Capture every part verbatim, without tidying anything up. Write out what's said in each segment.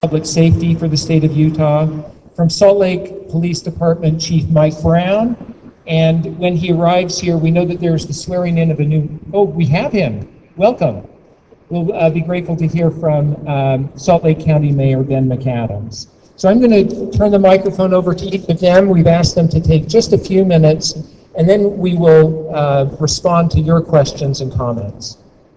Public Safety for the state of Utah. From Salt Lake Police Department, Chief Mike Brown. And when he arrives here, we know that there's the swearing in of a new, oh, we have him. Welcome. We'll uh, be grateful to hear from um, Salt Lake County Mayor Ben McAdams. So I'm going to turn the microphone over to each of them. We've asked them to take just a few minutes, and then we will uh, respond to your questions and comments.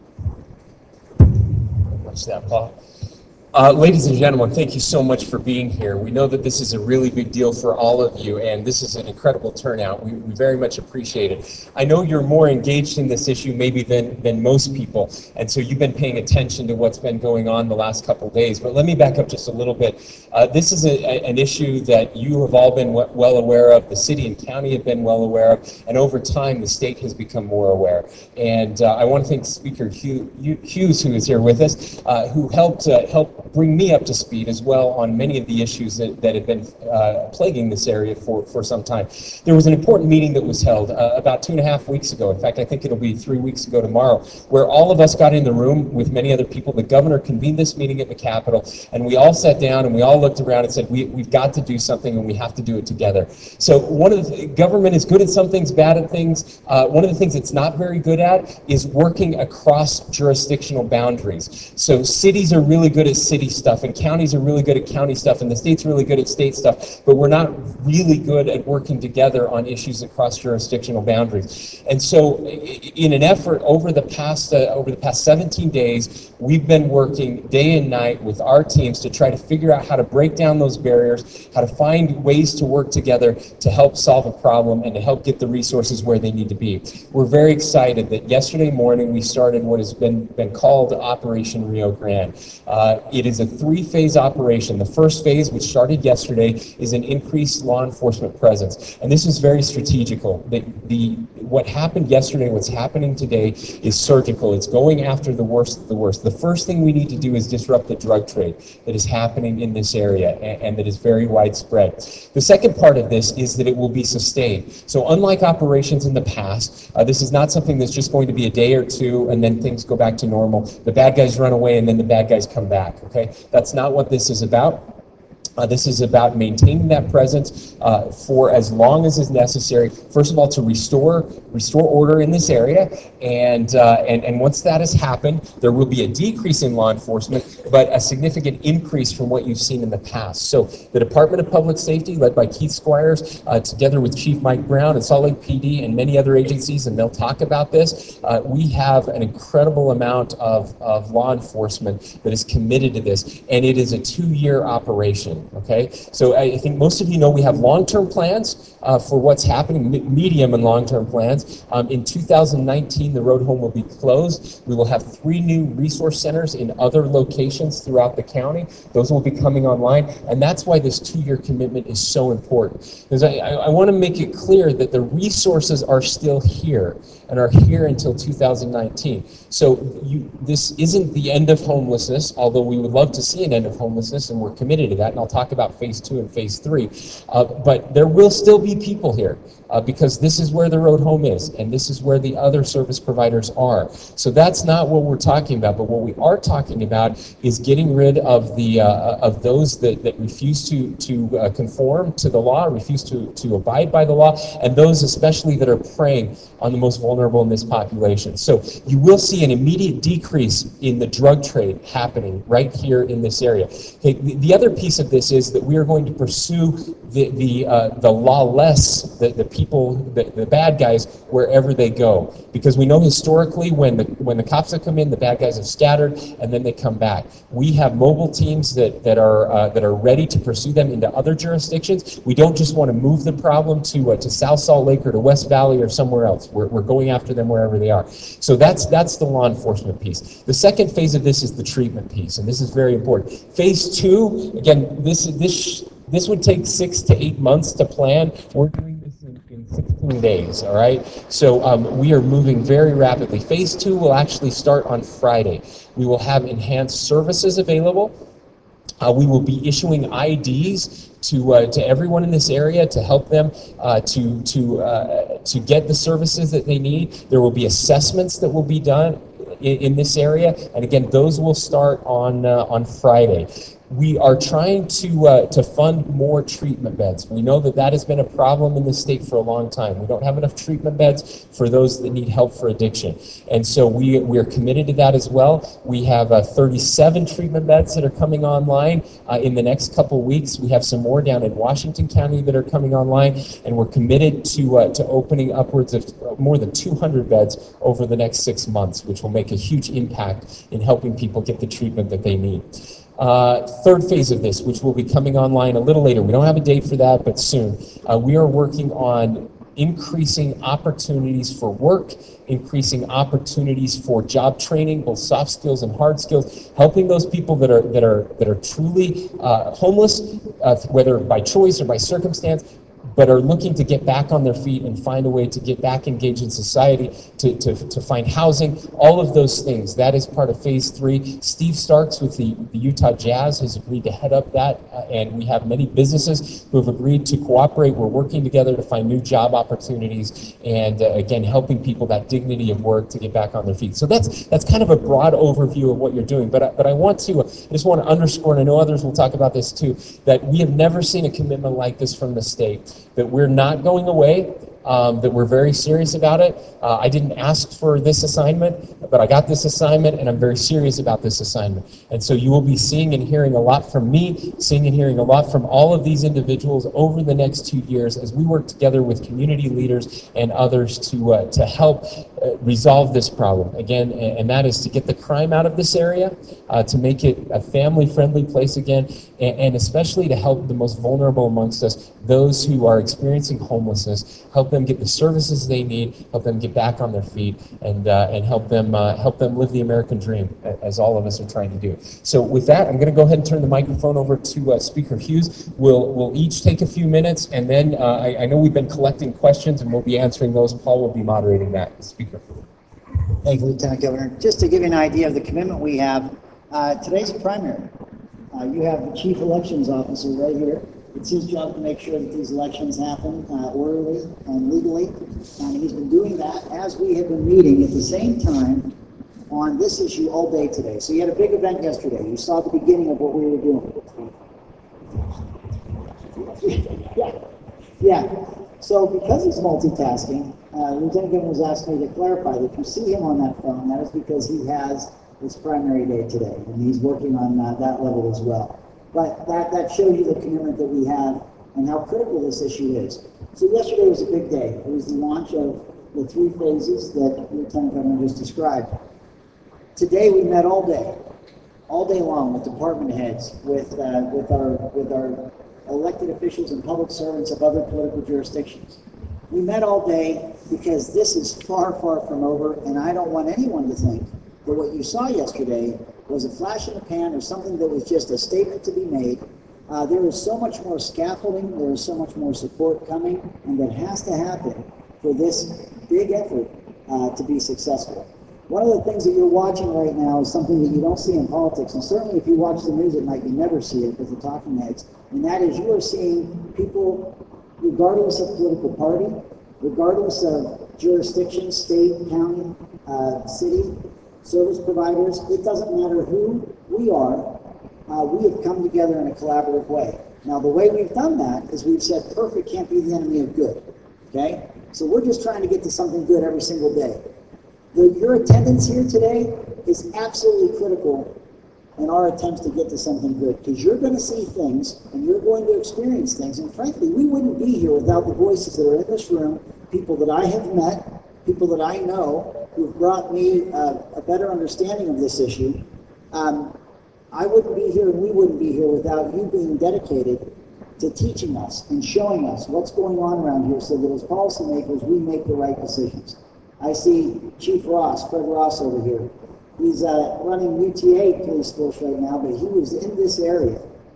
Watch that, Paul. Uh, ladies and gentlemen, thank you so much for being here. We know that this is a really big deal for all of you, and this is an incredible turnout. We, we very much appreciate it. I know you're more engaged in this issue maybe than, than most people, and so you've been paying attention to what's been going on the last couple of days. But let me back up just a little bit. Uh, this is a, a, an issue that you have all been w well aware of, the city and county have been well aware of, and over time the state has become more aware. And uh, I want to thank Speaker Hugh, Hughes, who is here with us, uh, who helped uh, help bring me up to speed as well on many of the issues that, that have been uh, plaguing this area for, for some time. There was an important meeting that was held uh, about two and a half weeks ago. In fact, I think it'll be three weeks ago tomorrow, where all of us got in the room with many other people. The governor convened this meeting at the Capitol, and we all sat down and we all looked around and said, we, we've got to do something and we have to do it together. So one of the, government is good at some things, bad at things. Uh, one of the things it's not very good at is working across jurisdictional boundaries. So cities are really good at city stuff, and counties are really good at county stuff, and the state's really good at state stuff, but we're not really good at working together on issues across jurisdictional boundaries. And so in an effort over the past uh, over the past seventeen days, we've been working day and night with our teams to try to figure out how to break down those barriers, how to find ways to work together to help solve a problem and to help get the resources where they need to be. We're very excited that yesterday morning we started what has been, been called Operation Rio Grande. Uh, it is a three-phase operation. The first phase, which started yesterday, is an increased law enforcement presence. And this is very strategical. The, the, what happened yesterday, what's happening today is surgical. It's going after the worst of the worst. The first thing we need to do is disrupt the drug trade that is happening in this area and, and that is very widespread. The second part of this is that it will be sustained. So unlike operations in the past, uh, this is not something that's just going to be a day or two and then things go back to normal. The bad guys run away and then the bad guys come back, okay? That's not what this is about. Uh, this is about maintaining that presence uh, for as long as is necessary. First of all, to restore restore order in this area, and uh, and and once that has happened, there will be a decrease in law enforcement, but a significant increase from what you've seen in the past. So the Department of Public Safety, led by Keith Squires, uh, together with Chief Mike Brown and Salt Lake P D and many other agencies, and they'll talk about this. Uh, we have an incredible amount of of law enforcement that is committed to this, and it is a two-year operation. Okay, so I think most of you know we have long-term plans uh, for what's happening, medium and long-term plans. Um, in two thousand nineteen, the road home will be closed. We will have three new resource centers in other locations throughout the county. Those will be coming online, and that's why this two-year commitment is so important. Because I, I, I want to make it clear that the resources are still here and are here until two thousand nineteen. So you, this isn't the end of homelessness, although we would love to see an end of homelessness, and we're committed to that, and I'll talk about phase two and phase three. Uh, but there will still be people here uh, because this is where the road home is, and this is where the other service providers are. So that's not what we're talking about, but what we are talking about is getting rid of the uh, of those that, that refuse to, to uh, conform to the law, refuse to, to abide by the law, and those especially that are preying on the most vulnerable in this population. So you will see an immediate decrease in the drug trade happening right here in this area. Okay, the, the other piece of this is that we are going to pursue the the uh, the lawless, the, the people, the, the bad guys, wherever they go. Because we know historically when the when the cops have come in, the bad guys have scattered and then they come back. We have mobile teams that, that are uh, that are ready to pursue them into other jurisdictions. We don't just want to move the problem to uh, to South Salt Lake or to West Valley or somewhere else. We're, we're going after them wherever they are. So that's that's the law enforcement piece. The second phase of this is the treatment piece, and this is very important. Phase two, again, this this this would take six to eight months to plan. We're doing this in, in sixteen days, all right? So um, we are moving very rapidly. Phase two will actually start on Friday. We will have enhanced services available. Uh, we will be issuing I Ds to uh, to everyone in this area to help them uh, to to uh, to get the services that they need. There will be assessments that will be done in, in this area, and again, those will start on uh, on Friday. We are trying to uh, to fund more treatment beds. We know that that has been a problem in the state for a long time. We don't have enough treatment beds for those that need help for addiction, and so we we are committed to that as well. We have uh, thirty-seven treatment beds that are coming online uh, in the next couple weeks. We have some more down in Washington County that are coming online, and we're committed to uh, to opening upwards of more than two hundred beds over the next six months, which will make a huge impact in helping people get the treatment that they need. Uh, third phase of this, which will be coming online a little later. We don't have a date for that, but soon. Uh, we are working on increasing opportunities for work, increasing opportunities for job training, both soft skills and hard skills, helping those people that are that are that are truly uh, homeless, uh, whether by choice or by circumstance, but are looking to get back on their feet and find a way to get back engaged in society, to, to, to find housing, all of those things. That is part of phase three. Steve Starks with the, the Utah Jazz has agreed to head up that, uh, and we have many businesses who have agreed to cooperate. We're working together to find new job opportunities and, uh, again, helping people that dignity of work to get back on their feet. So that's that's kind of a broad overview of what you're doing. But, I, but I want to, I just want to underscore, and I know others will talk about this too, that we have never seen a commitment like this from the state, that we're not going away, um, that we're very serious about it. Uh, I didn't ask for this assignment, but I got this assignment, and I'm very serious about this assignment. And so you will be seeing and hearing a lot from me, seeing and hearing a lot from all of these individuals over the next two years as we work together with community leaders and others to uh, to help uh, resolve this problem. Again, and, and that is to get the crime out of this area, uh, to make it a family-friendly place again, and, and especially to help the most vulnerable amongst us, those who are experiencing homelessness, help them get the services they need, help them get back on their feet, and uh, and help them uh, help them live the American dream, as all of us are trying to do. So with that, I'm going to go ahead and turn the microphone over to uh, Speaker Hughes. We'll we'll each take a few minutes, and then uh, I, I know we've been collecting questions, and we'll be answering those. Paul will be moderating that. Speaker. Thank you, Lieutenant Governor. Just to give you an idea of the commitment we have, uh, today's a primary. Uh, you have the Chief Elections Officer right here. It's his job to make sure that these elections happen uh, orderly and legally, and he's been doing that as we have been meeting at the same time on this issue all day today. So you had a big event yesterday. You saw the beginning of what we were doing. yeah, yeah. So because he's multitasking, uh, Lieutenant Governor was asking me to clarify that if you see him on that phone, that is because he has his primary day today, and he's working on uh, that level as well. But that, that shows you the commitment that we have and how critical this issue is. So yesterday was a big day. It was the launch of the three phases that Lieutenant Governor just described. Today we met all day, all day long with department heads, with uh, with our with our elected officials and public servants of other political jurisdictions. We met all day because this is far, far from over, and I don't want anyone to think that what you saw yesterday was a flash in the pan or something that was just a statement to be made. Uh, there is so much more scaffolding, there is so much more support coming, and that has to happen for this big effort uh, to be successful. One of the things that you're watching right now is something that you don't see in politics, and certainly if you watch the news at night, you never see it with the talking heads, and that is you are seeing people, regardless of political party, regardless of jurisdiction, state, county, uh, city, service providers, it doesn't matter who we are, uh, we have come together in a collaborative way. Now, the way we've done that is we've said perfect can't be the enemy of good, okay? So we're just trying to get to something good every single day. The, your attendance here today is absolutely critical in our attempts to get to something good, because you're going to see things and you're going to experience things, and frankly, we wouldn't be here without the voices that are in this room, people that I have met, people that I know who've brought me uh, a better understanding of this issue. Um, I wouldn't be here and we wouldn't be here without you being dedicated to teaching us and showing us what's going on around here so that as policymakers we make the right decisions. I see Chief Ross, Fred Ross over here. He's uh, running U T A police force right now, but he was in this area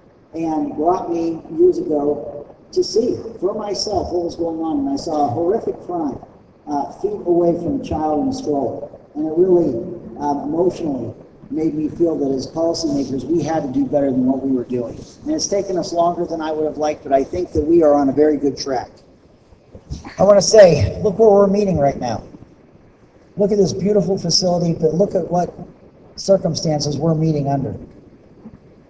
and brought me years ago to see for myself what was going on, and I saw a horrific crime uh, feet away from a child in a stroller, and it really um, emotionally made me feel that as policymakers we had to do better than what we were doing. And it's taken us longer than I would have liked, but I think that we are on a very good track. I want to say, look where we're meeting right now. Look at this beautiful facility, but look at what circumstances we're meeting under.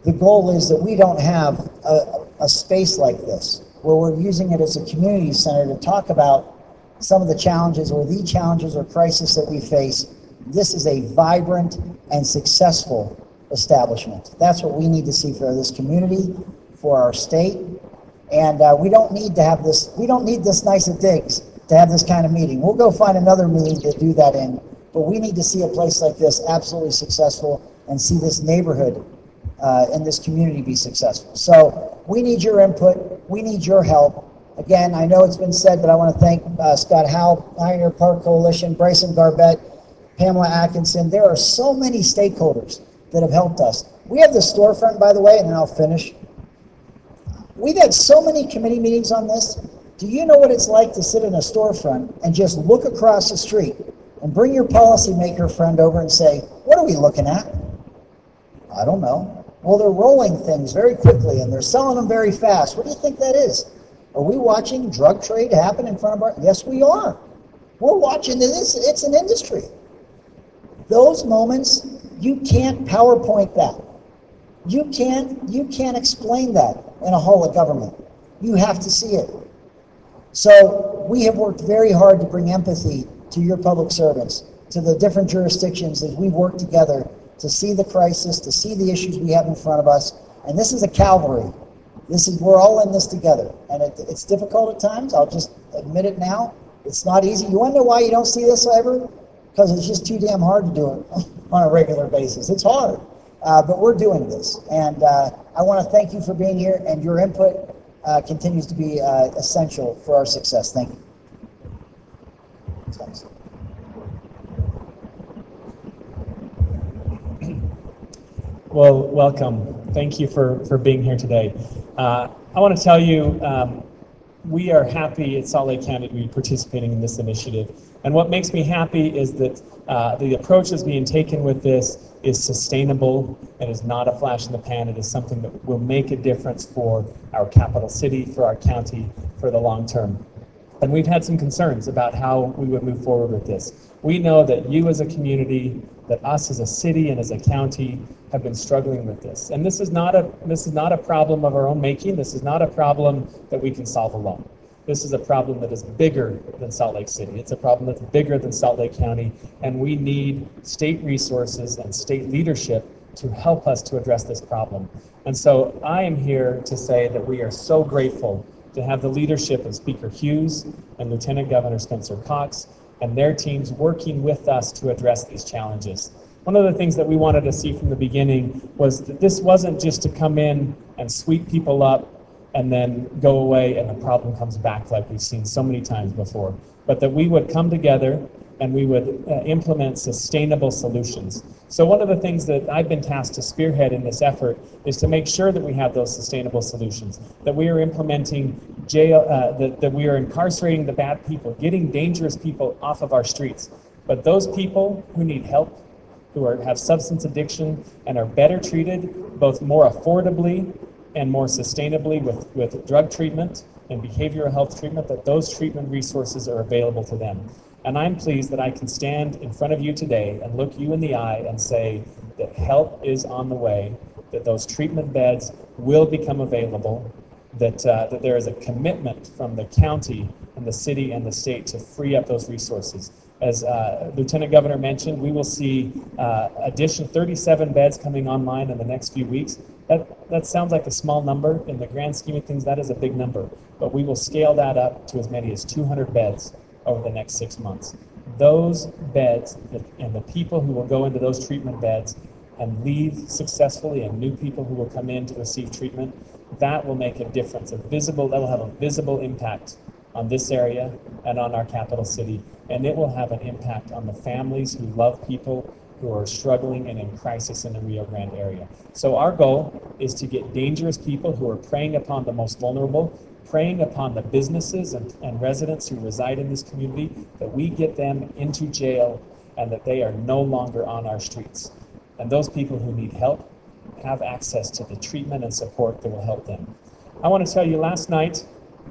the goal is that we don't have a, a space like this where we're using it as a community center to talk about some of the challenges or the challenges or crisis that we face. This is a vibrant and successful establishment. That's what we need to see for this community, for our state. And uh, we don't need to have this, we don't need this nice at Diggs to have this kind of meeting. We'll go find another meeting to do that in, but we need to see a place like this absolutely successful and see this neighborhood uh, and this community be successful. So we need your input, we need your help. Again, I know it's been said, but I want to thank uh, Scott Howe, Pioneer Park Coalition, Bryson Garbett, Pamela Atkinson. There are so many stakeholders that have helped us. We have the storefront, by the way, and then I'll finish. We've had so many committee meetings on this. Do you know what it's like to sit in a storefront and just look across the street and bring your policymaker friend over and say, what are we looking at? I don't know. Well, they're rolling things very quickly and they're selling them very fast. What do you think that is? Are we watching drug trade happen in front of our... Yes, we are. We're watching this. It's an industry. Those moments, you can't PowerPoint that. You can't, you can't explain that in a hall of government. You have to see it. So we have worked very hard to bring empathy to your public servants, to the different jurisdictions as we work together to see the crisis, to see the issues we have in front of us. And this is a cavalry. This is, we're all in this together. And it, it's difficult at times. I'll just admit it now. It's not easy. You wonder why you don't see this ever? Because it's just too damn hard to do it on a regular basis. It's hard. Uh, but we're doing this. And uh, I want to thank you for being here, and your input uh, continues to be uh, essential for our success. Thank you. Thanks. Well, welcome. Thank you for, for being here today. Uh, I want to tell you, um, we are happy at Salt Lake County to be participating in this initiative. And what makes me happy is that uh, the approach that's being taken with this is sustainable. It is not a flash in the pan. It is something that will make a difference for our capital city, for our county, for the long term. And we've had some concerns about how we would move forward with this. We know that you as a community, that us as a city and as a county have been struggling with this. And this is not a, this is not a problem of our own making. This is not a problem that we can solve alone. This is a problem that is bigger than Salt Lake City. It's a problem that's bigger than Salt Lake County, and we need state resources and state leadership to help us to address this problem. And so I am here to say that we are so grateful to have the leadership of Speaker Hughes and Lieutenant Governor Spencer Cox and their teams working with us to address these challenges. One of the things that we wanted to see from the beginning was that this wasn't just to come in and sweep people up and then go away and the problem comes back like we've seen so many times before, but that we would come together and we would uh, implement sustainable solutions. So one of the things that I've been tasked to spearhead in this effort is to make sure that we have those sustainable solutions, that we are implementing jail, uh, that, that we are incarcerating the bad people, getting dangerous people off of our streets. But those people who need help, who are, have substance addiction and are better treated, both more affordably and more sustainably with, with drug treatment and behavioral health treatment, that those treatment resources are available to them. And I'm pleased that I can stand in front of you today and look you in the eye and say that help is on the way, that those treatment beds will become available, that, uh, that there is a commitment from the county and the city and the state to free up those resources. As uh, Lieutenant Governor mentioned, we will see uh, addition thirty-seven beds coming online in the next few weeks. That, that sounds like a small number. In the grand scheme of things, that is a big number. But we will scale that up to as many as two hundred beds over the next six months. Those beds and the people who will go into those treatment beds and leave successfully, and new people who will come in to receive treatment, that will make a difference, a visible, that will have a visible impact on this area and on our capital city. And it will have an impact on the families who love people who are struggling and in crisis in the Rio Grande area. So our goal is to get dangerous people who are preying upon the most vulnerable, preying upon the businesses and, and residents who reside in this community, that we get them into jail and that they are no longer on our streets. And those people who need help have access to the treatment and support that will help them. I want to tell you, last night,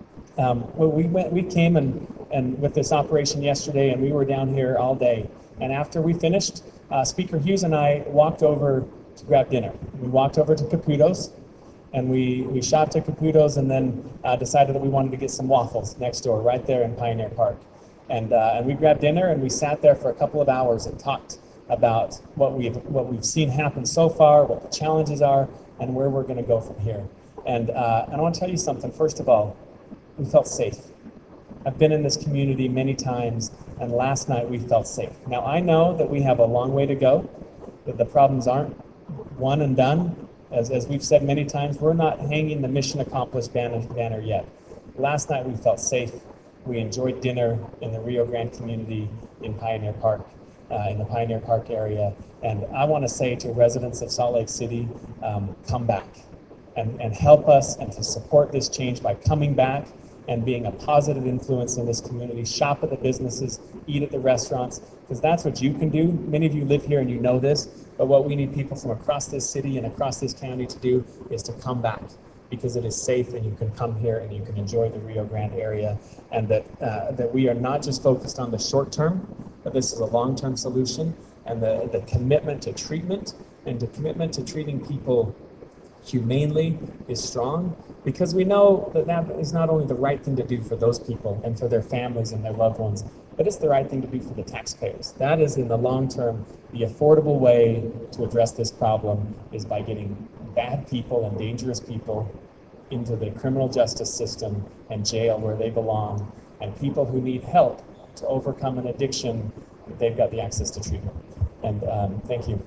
um, well, we went, we came and, and with this operation yesterday, and we were down here all day. And after we finished, uh, Speaker Hughes and I walked over to grab dinner. We walked over to Caputo's, and we, we shopped at Caputo's, and then uh, decided that we wanted to get some waffles next door, right there in Pioneer Park. And, uh, and we grabbed dinner, and we sat there for a couple of hours and talked about what we've, what we've seen happen so far, what the challenges are, and where we're going to go from here. And, uh, and I want to tell you something. First of all, we felt safe. I've been in this community many times, and last night we felt safe. Now, I know that we have a long way to go, that the problems aren't one and done. As, as we've said many times, we're not hanging the mission accomplished banner, banner yet. Last night we felt safe. We enjoyed dinner in the Rio Grande community in Pioneer Park, uh, in the Pioneer Park area. And I want to say to residents of Salt Lake City, um, come back and, and help us and to support this change by coming back and being a positive influence in this community. Shop at the businesses, eat at the restaurants, because that's what you can do. Many of you live here and you know this, but what we need people from across this city and across this county to do is to come back, because it is safe and you can come here and you can enjoy the Rio Grande area, and that, uh, that we are not just focused on the short term, but this is a long-term solution, and the, the commitment to treatment and the commitment to treating people humanely is strong, because we know that that is not only the right thing to do for those people and for their families and their loved ones, but it's the right thing to do for the taxpayers. That is, in the long term, the affordable way to address this problem is by getting bad people and dangerous people into the criminal justice system and jail where they belong, and people who need help to overcome an addiction, they've got the access to treatment. And um, thank you.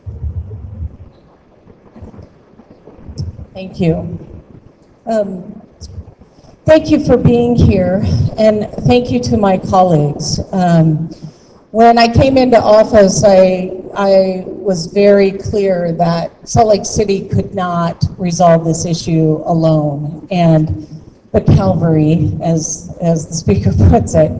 Thank you. Um, thank you for being here, and thank you to my colleagues. Um, when I came into office, I, I was very clear that Salt Lake City could not resolve this issue alone, and the Calvary, as, as the speaker puts it,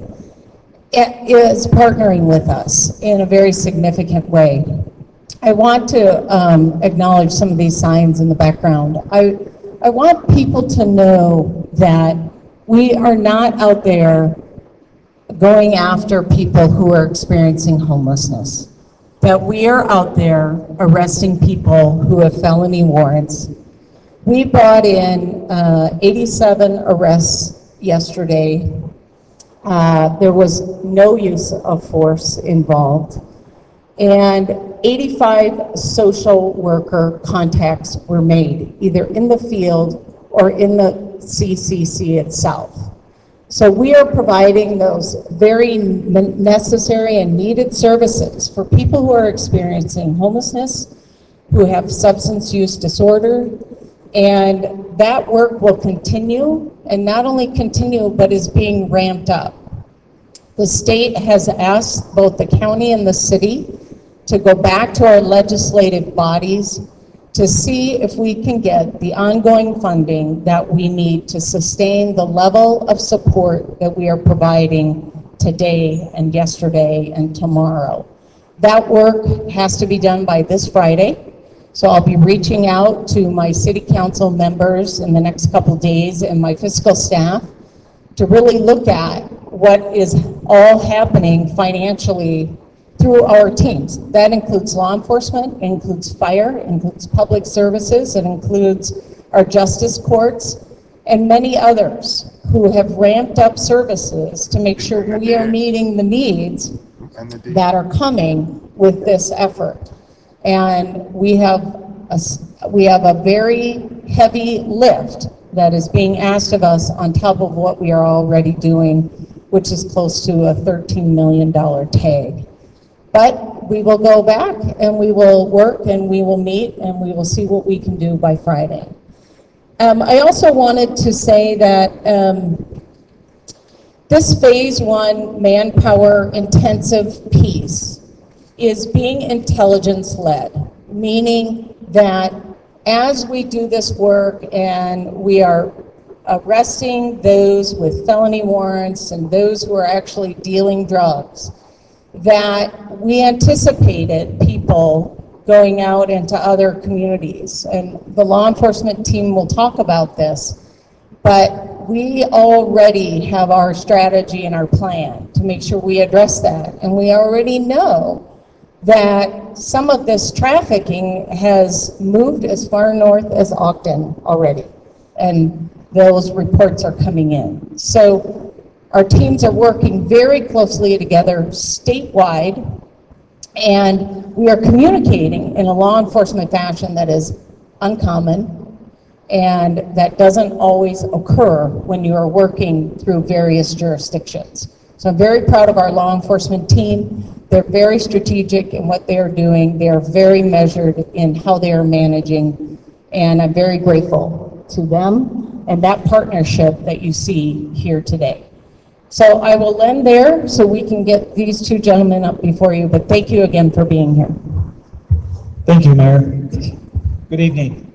it is partnering with us in a very significant way. I want to um, acknowledge some of these signs in the background. I, I want people to know that we are not out there going after people who are experiencing homelessness, that we are out there arresting people who have felony warrants. We brought in uh, eighty-seven arrests yesterday. Uh, there was no use of force involved, and eighty-five social worker contacts were made, either in the field or in the C C C itself. So we are providing those very necessary and needed services for people who are experiencing homelessness, who have substance use disorder, and that work will continue, and not only continue, but is being ramped up. The state has asked both the county and the city to go back to our legislative bodies to see if we can get the ongoing funding that we need to sustain the level of support that we are providing today and yesterday and tomorrow. That work has to be done by this Friday, so I'll be reaching out to my city council members in the next couple days and my fiscal staff to really look at what is all happening financially through our teams. That includes law enforcement, it includes fire, it includes public services, it includes our justice courts, and many others who have ramped up services to make sure we are meeting the needs that are coming with this effort. And we have a, we have a very heavy lift that is being asked of us on top of what we are already doing, which is close to a thirteen million dollar tag. But we will go back and we will work and we will meet and we will see what we can do by Friday. Um, I also wanted to say that um, this phase one manpower intensive piece is being intelligence led, meaning that as we do this work and we are arresting those with felony warrants and those who are actually dealing drugs, that we anticipated people going out into other communities. And the law enforcement team will talk about this, but we already have our strategy and our plan to make sure we address that. And we already know that some of this trafficking has moved as far north as Ogden already, and those reports are coming in. So our teams are working very closely together statewide, and we are communicating in a law enforcement fashion that is uncommon and that doesn't always occur when you are working through various jurisdictions. So I'm very proud of our law enforcement team. They're very strategic in what they are doing. They are very measured in how they are managing, and I'm very grateful to them and that partnership that you see here today. So I will end there so we can get these two gentlemen up before you, but thank you again for being here. Thank you, Mayor. Good evening.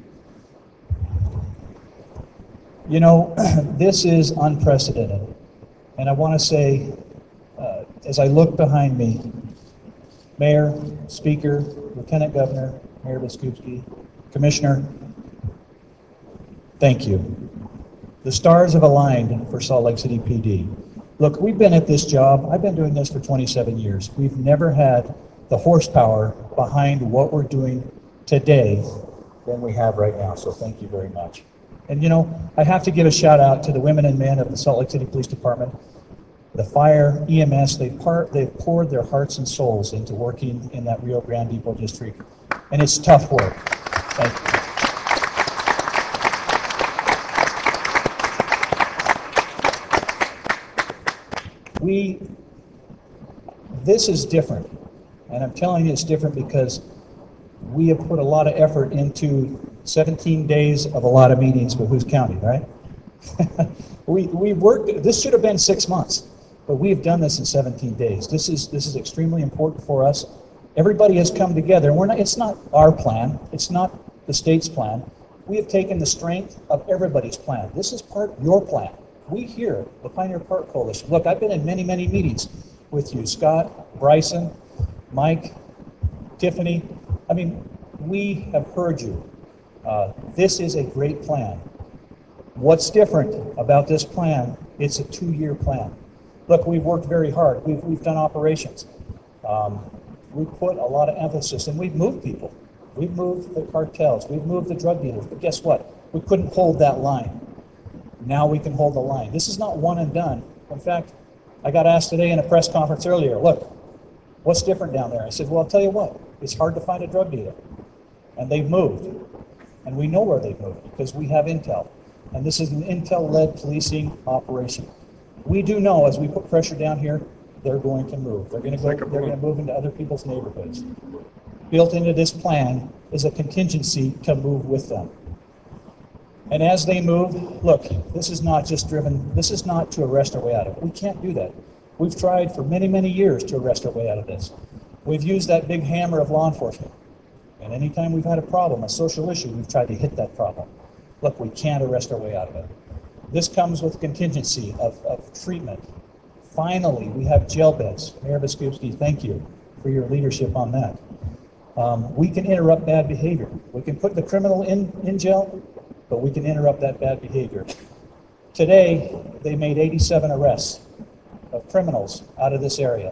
You know, this is unprecedented, and I want to say, uh, as I look behind me, Mayor, Speaker, Lieutenant Governor, Mayor Biskupski, Commissioner, thank you. The stars have aligned for Salt Lake City P D. Look, we've been at this job, I've been doing this for twenty-seven years. We've never had the horsepower behind what we're doing today than we have right now, so thank you very much. And you know, I have to give a shout out to the women and men of the Salt Lake City Police Department, the fire, E M S. They part, they've poured their hearts and souls into working in that Rio Grande Depot district, and it's tough work. Thank you. We, this is different, and I'm telling you it's different because we have put a lot of effort into seventeen days of a lot of meetings with Hoos County, right? we, we've worked, this should have been six months, but we've done this in seventeen days. This is, this is extremely important for us. Everybody has come together, and we're not, it's not our plan, it's not the state's plan. We have taken the strength of everybody's plan. This is part of your plan. We here, the Pioneer Park Coalition, look, I've been in many, many meetings with you, Scott, Bryson, Mike, Tiffany. I mean, we have heard you. Uh, this is a great plan. What's different about this plan? It's a two-year plan. Look, we've worked very hard. We've, we've done operations. Um, we've put a lot of emphasis, and we've moved people. We've moved the cartels. We've moved the drug dealers. But guess what? We couldn't hold that line. Now we can hold the line. This is not one and done. In fact, I got asked today in a press conference earlier, look, what's different down there? I said, well, I'll tell you what, it's hard to find a drug dealer. And they've moved. And we know where they've moved because we have intel. And this is an intel-led policing operation. We do know as we put pressure down here, they're going to move. They're going to go, they're going to move into other people's neighborhoods. Built into this plan is a contingency to move with them. And as they move, look, this is not just driven, this is not to arrest our way out of it. We can't do that. We've tried for many, many years to arrest our way out of this. We've used that big hammer of law enforcement. And anytime we've had a problem, a social issue, we've tried to hit that problem. Look, we can't arrest our way out of it. This comes with contingency of, of treatment. Finally, we have jail beds. Mayor Biskupski, thank you for your leadership on that. Um, we can interrupt bad behavior. We can put the criminal in, in jail, but we can interrupt that bad behavior. Today, they made eighty-seven arrests of criminals out of this area.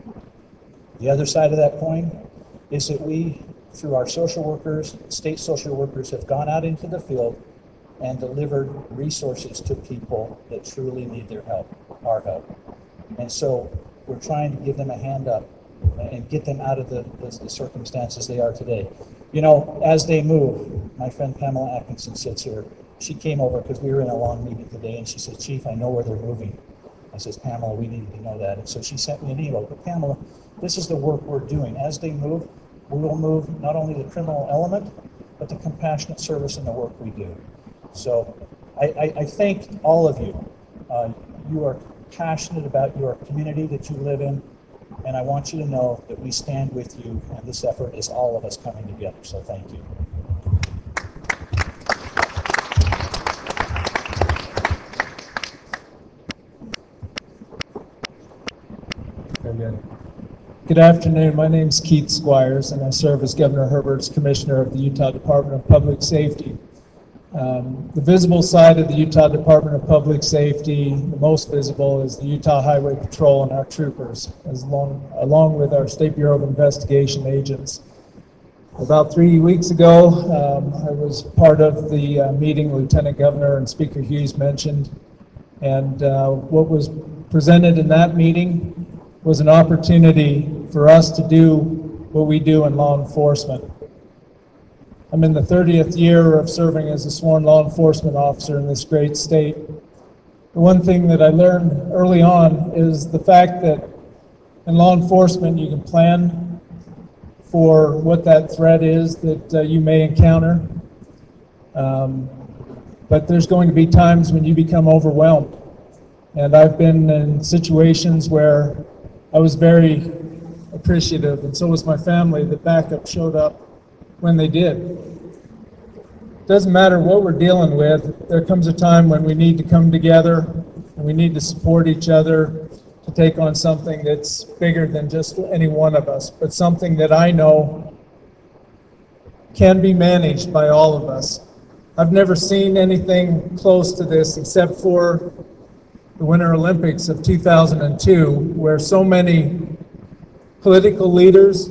The other side of that coin is that we, through our social workers, state social workers, have gone out into the field and delivered resources to people that truly need their help, our help. And so we're trying to give them a hand up and get them out of the, the, the circumstances they are today. You know, as they move, my friend Pamela Atkinson sits here. She came over because we were in a long meeting today, and she said, Chief, I know where they're moving. I says, Pamela, we needed to know that. And so she sent me an email. But Pamela, this is the work we're doing. As they move, we will move not only the criminal element, but the compassionate service in the work we do. So I, I, I thank all of you. Uh, you are passionate about your community that you live in, and I want you to know that we stand with you, and this effort is all of us coming together. So thank you. Very good. Good afternoon. My name is Keith Squires, and I serve as Governor Herbert's Commissioner of the Utah Department of Public Safety. Um, the visible side of the Utah Department of Public Safety, the most visible, is the Utah Highway Patrol and our troopers, as long, along with our State Bureau of Investigation agents. About three weeks ago, um, I was part of the uh, meeting Lieutenant Governor and Speaker Hughes mentioned, and uh, what was presented in that meeting was an opportunity for us to do what we do in law enforcement. I'm in the thirtieth year of serving as a sworn law enforcement officer in this great state. The one thing that I learned early on is the fact that in law enforcement you can plan for what that threat is that uh, you may encounter. Um, but there's going to be times when you become overwhelmed. And I've been in situations where I was very appreciative, and so was my family, that backup showed up when they did. Doesn't matter what we're dealing with, there comes a time when we need to come together and we need to support each other to take on something that's bigger than just any one of us, but something that I know can be managed by all of us. I've never seen anything close to this except for the Winter Olympics of two thousand two, where so many political leaders,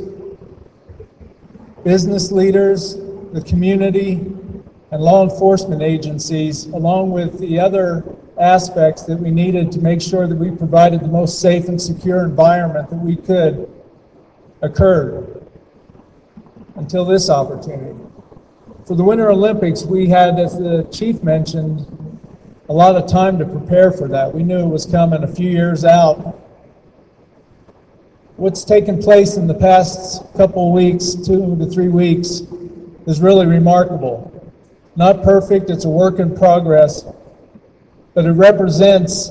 business leaders, the community, and law enforcement agencies, along with the other aspects that we needed to make sure that we provided the most safe and secure environment that we could, occurred until this opportunity. For the Winter Olympics, we had, as the chief mentioned, a lot of time to prepare for that. We knew it was coming a few years out. What's taken place in the past couple weeks, two to three weeks, is really remarkable. Not perfect, it's a work in progress, but it represents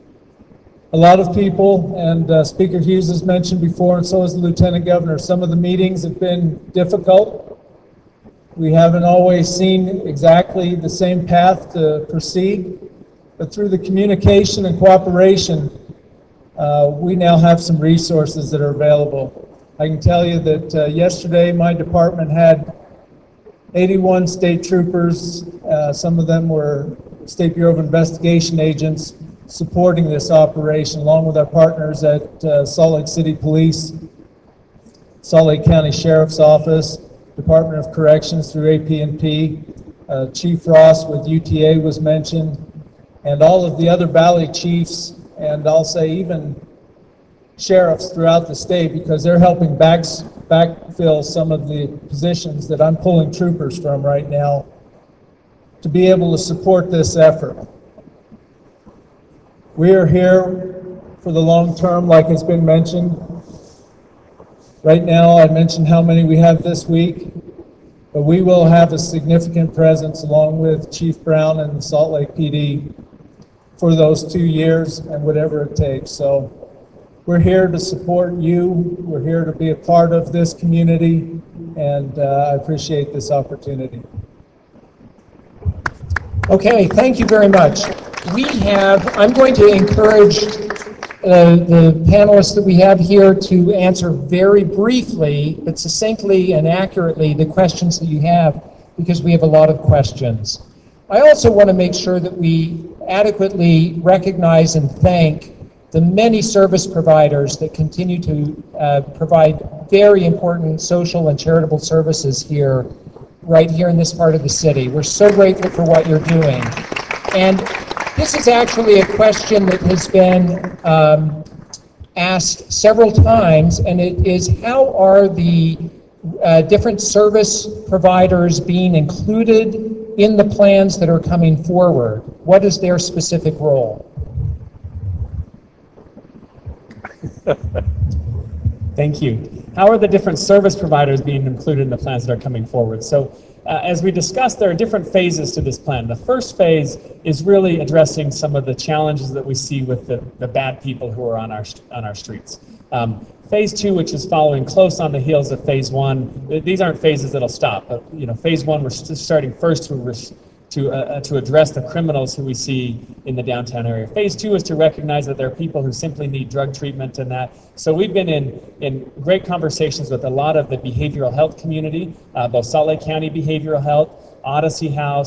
a lot of people, and uh, Speaker Hughes has mentioned before, and so has the Lieutenant Governor. Some of the meetings have been difficult. We haven't always seen exactly the same path to proceed, but through the communication and cooperation, uh, we now have some resources that are available. I can tell you that uh, yesterday my department had eighty-one state troopers, uh, some of them were State Bureau of Investigation agents supporting this operation, along with our partners at uh, Salt Lake City Police, Salt Lake County Sheriff's Office, Department of Corrections through A P and P, uh, Chief Ross with U T A was mentioned, and all of the other valley chiefs, and I'll say even sheriffs throughout the state, because they're helping back, backfill some of the positions that I'm pulling troopers from right now to be able to support this effort. We are here for the long term, like has been mentioned. Right now, I mentioned how many we have this week, but we will have a significant presence along with Chief Brown and the Salt Lake P D for those two years and whatever it takes. So we're here to support you. We're here to be a part of this community, and uh, I appreciate this opportunity. Okay, thank you very much. We have, I'm going to encourage uh, the panelists that we have here to answer very briefly, but succinctly and accurately, the questions that you have, because we have a lot of questions. I also want to make sure that we adequately recognize and thank the many service providers that continue to uh, provide very important social and charitable services here, right here in this part of the city. We're so grateful for what you're doing. And this is actually a question that has been um, asked several times, and it is, how are the uh, different service providers being included in the plans that are coming forward? What is their specific role? Thank you. How are the different service providers being included in the plans that are coming forward? So uh, as we discussed, there are different phases to this plan. The first phase is really addressing some of the challenges that we see with the, the bad people who are on our, on our streets. Um, phase two, which is following close on the heels of phase one, these aren't phases that'll stop, but you know, phase one, we're st starting first to to, uh, to address the criminals who we see in the downtown area. Phase two is to recognize that there are people who simply need drug treatment and that. So we've been in, in great conversations with a lot of the behavioral health community, uh, both Salt Lake County Behavioral Health, Odyssey House,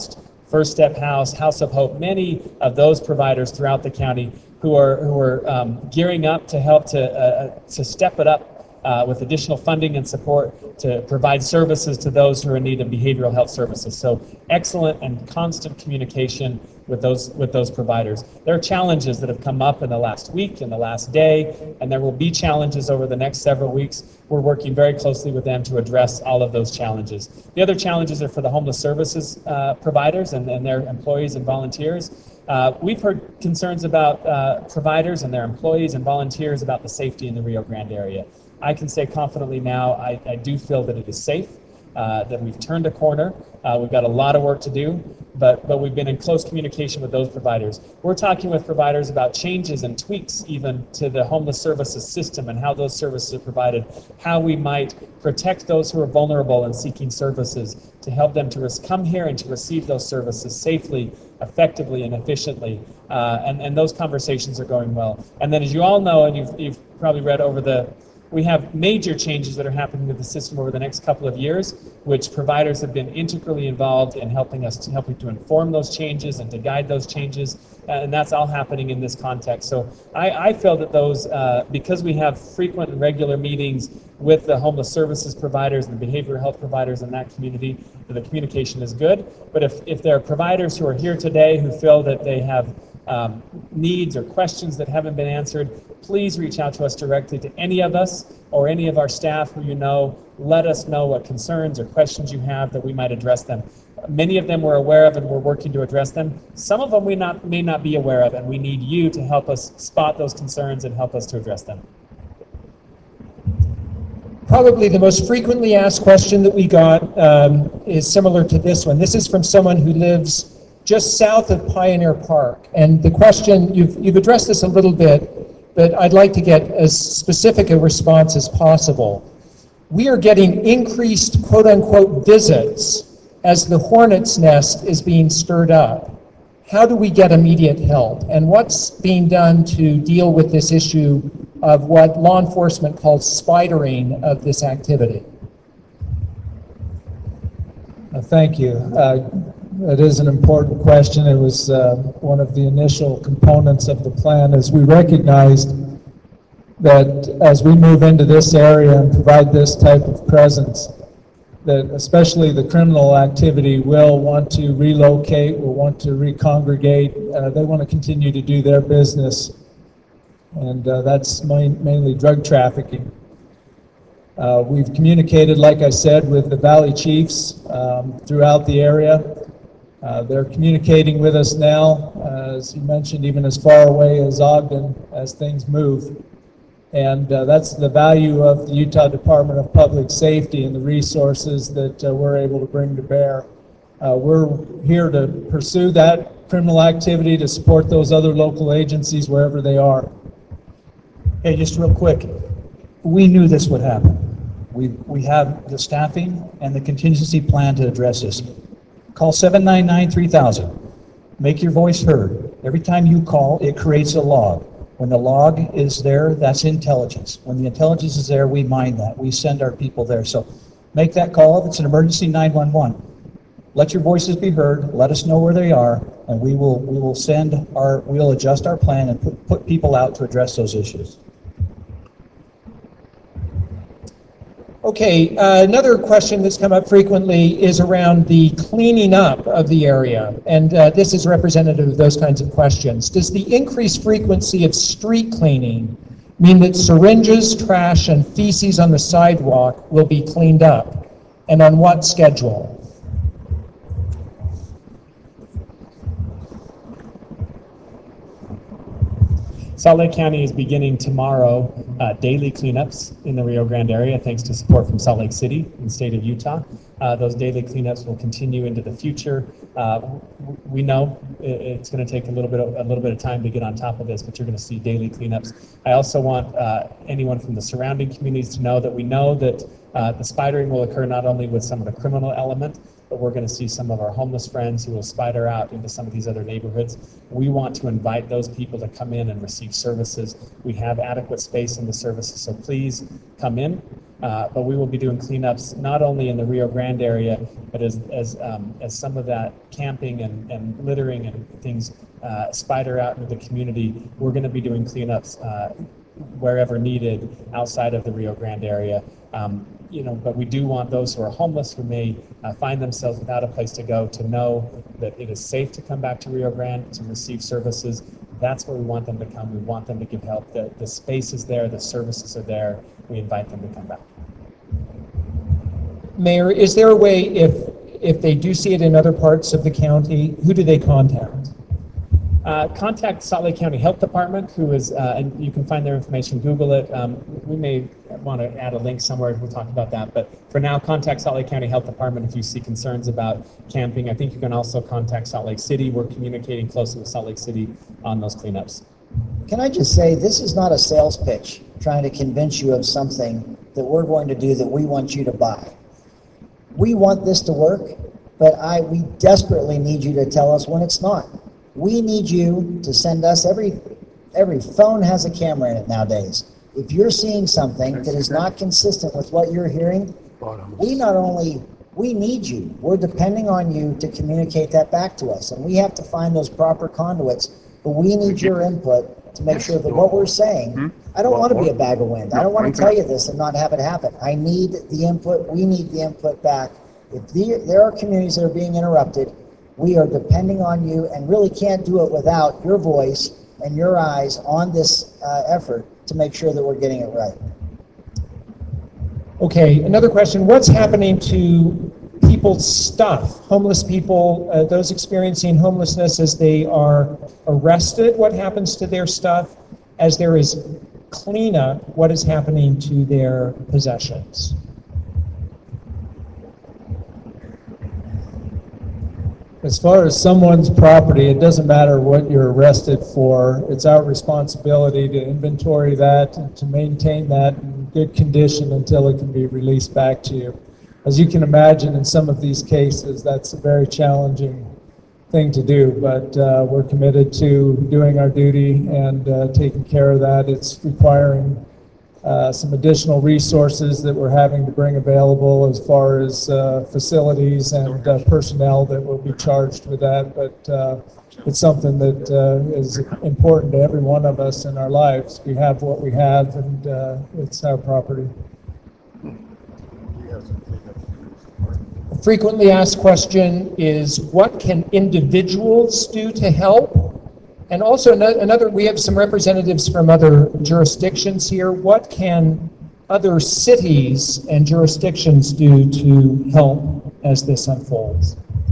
First Step House, House of Hope, many of those providers throughout the county who are who are um, gearing up to help to uh, to step it up uh, with additional funding and support to provide services to those who are in need of behavioral health services. So excellent and constant communication with those with those providers. There are challenges that have come up in the last week, in the last day, and there will be challenges over the next several weeks. We're working very closely with them to address all of those challenges. The other challenges are for the homeless services uh, providers and, and their employees and volunteers. Uh, we've heard concerns about uh, providers and their employees and volunteers about the safety in the Rio Grande area. I can say confidently now, I, I do feel that it is safe, uh, that we've turned a corner. Uh, we've got a lot of work to do, but, but we've been in close communication with those providers. We're talking with providers about changes and tweaks even to the homeless services system and how those services are provided, how we might protect those who are vulnerable and seeking services to help them to res- come here and to receive those services safely, effectively, and efficiently. Uh, and, and those conversations are going well. And then as you all know, and you've, you've probably read over the we have major changes that are happening to the system over the next couple of years, which providers have been integrally involved in helping us to helping to inform those changes and to guide those changes, and that's all happening in this context. So I, I feel that those, uh, because we have frequent and regular meetings with the homeless services providers and the behavioral health providers in that community, that the communication is good. But if, if there are providers who are here today who feel that they have Um, needs or questions that haven't been answered, please reach out to us directly, to any of us or any of our staff who you know. Let us know what concerns or questions you have that we might address them. Many of them we're aware of and we're working to address them. Some of them we not, may not be aware of, and we need you to help us spot those concerns and help us to address them. Probably the most frequently asked question that we got um, is similar to this one. This is from someone who lives just south of Pioneer Park. And the question, you've, you've addressed this a little bit, but I'd like to get as specific a response as possible. We are getting increased quote-unquote visits as the hornet's nest is being stirred up. How do we get immediate help? And what's being done to deal with this issue of what law enforcement calls spidering of this activity? Uh, thank you. Uh, It is an important question. It was uh, one of the initial components of the plan, as we recognized that as we move into this area and provide this type of presence, that especially the criminal activity will want to relocate, will want to recongregate. Uh, they want to continue to do their business, and uh, that's main, mainly drug trafficking. Uh, we've communicated, like I said, with the Valley Chiefs um, throughout the area. Uh, they're communicating with us now, uh, as you mentioned, even as far away as Ogden, as things move. And uh, that's the value of the Utah Department of Public Safety and the resources that uh, we're able to bring to bear. Uh, we're here to pursue that criminal activity, to support those other local agencies wherever they are. Hey, just real quick, we knew this would happen. We, we have the staffing and the contingency plan to address this. Call seven nine nine, three thousand. Make your voice heard. Every time you call, it creates a log. When the log is there, that's intelligence. When the intelligence is there, we mine that. We send our people there. So make that call. If it's an emergency, nine one one. Let your voices be heard. Let us know where they are, and we will we will send our we'll adjust our plan and put, put people out to address those issues. Okay, uh, another question that's come up frequently is around the cleaning up of the area, and uh, this is representative of those kinds of questions. Does the increased frequency of street cleaning mean that syringes, trash, and feces on the sidewalk will be cleaned up, and on what schedule? Salt Lake County is beginning tomorrow uh, daily cleanups in the Rio Grande area, thanks to support from Salt Lake City and the state of Utah. Uh, those daily cleanups will continue into the future. Uh, we know it's going to take a little bit of, a little bit of time to get on top of this, but you're going to see daily cleanups. I also want uh, anyone from the surrounding communities to know that we know that uh, the spidering will occur not only with some of the criminal element, but we're going to see some of our homeless friends who will spider out into some of these other neighborhoods. We want to invite those people to come in and receive services. We have adequate space in the services, so please come in. Uh, but we will be doing cleanups not only in the Rio Grande area, but as as um, as some of that camping and, and littering and things uh, spider out into the community, we're going to be doing cleanups uh, wherever needed outside of the Rio Grande area. Um, you know, but we do want those who are homeless, who may uh, find themselves without a place to go, to know that it is safe to come back to Rio Grande to receive services. That's where we want them to come. We want them to give help. The, the space is there, the services are there. We invite them to come back. Mayor, is there a way, if if they do see it in other parts of the county, who do they contact? Uh, contact Salt Lake County Health Department, who is, uh, and you can find their information, Google it. Um, we may want to add a link somewhere, we'll talk about that, but for now, contact Salt Lake County Health Department if you see concerns about camping. I think you can also contact Salt Lake City. We're communicating closely with Salt Lake City on those cleanups. Can I just say, this is not a sales pitch trying to convince you of something that we're going to do that we want you to buy. We want this to work, but I we desperately need you to tell us when it's not. We need you to send us, every every phone has a camera in it nowadays. If you're seeing something that is not consistent with what you're hearing, we not only, we need you, we're depending on you to communicate that back to us. And we have to find those proper conduits, but we need your input to make sure that what we're saying, I don't want to be a bag of wind. I don't want to tell you this and not have it happen. I need the input, we need the input back. If the, there are communities that are being interrupted, we are depending on you and really can't do it without your voice and your eyes on this uh, effort to make sure that we're getting it right. Okay, another question. What's happening to people's stuff? Homeless people, uh, those experiencing homelessness as they are arrested, what happens to their stuff? As there is cleanup, what is happening to their possessions? As far as someone's property, it doesn't matter what you're arrested for. It's our responsibility to inventory that and to maintain that in good condition until it can be released back to you. As you can imagine, in some of these cases, that's a very challenging thing to do, but uh, we're committed to doing our duty and uh, taking care of that. It's requiring Uh, some additional resources that we're having to bring available as far as uh, facilities and uh, personnel that will be charged with that, but uh, it's something that uh, is important to every one of us in our lives. We have what we have, and uh, it's our property. A frequently asked question is, what can individuals do to help? And also another, we have some representatives from other jurisdictions here. What can other cities and jurisdictions do to help as this unfolds?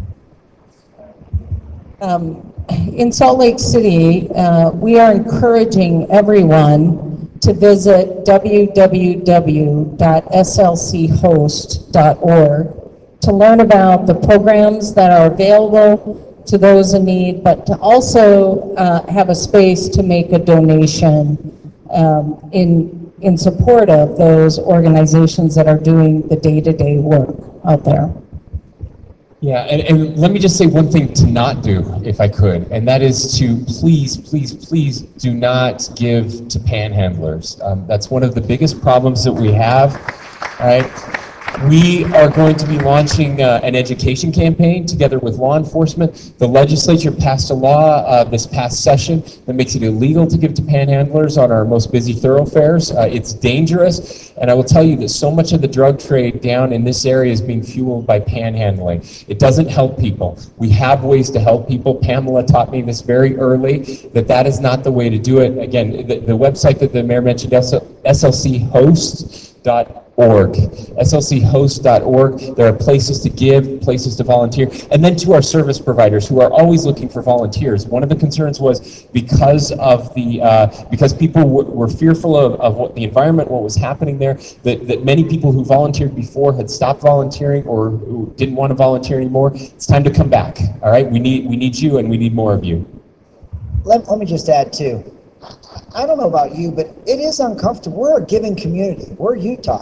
Um, in Salt Lake City, uh, we are encouraging everyone to visit w w w dot s l c host dot org to learn about the programs that are available to those in need, but to also uh, have a space to make a donation um, in in support of those organizations that are doing the day-to-day work out there. Yeah, and, and let me just say one thing to not do, if I could, and that is to please, please, please do not give to panhandlers. Um, that's one of the biggest problems that we have, right? We are going to be launching uh, an education campaign together with law enforcement. The legislature passed a law uh, this past session that makes it illegal to give to panhandlers on our most busy thoroughfares. Uh, it's dangerous, and I will tell you that so much of the drug trade down in this area is being fueled by panhandling. It doesn't help people. We have ways to help people. Pamela taught me this very early, that that is not the way to do it. Again, the, the website that the mayor mentioned, S L C host dot org, S L C host dot org. There are places to give, places to volunteer, and then to our service providers who are always looking for volunteers. One of the concerns was because of the uh, because people w were fearful of, of what the environment, what was happening there, that, that many people who volunteered before had stopped volunteering or who didn't want to volunteer anymore. It's time to come back. All right, we need we need you, and we need more of you. Let, let me just add too. I don't know about you, but it is uncomfortable. We're a giving community. We're Utah.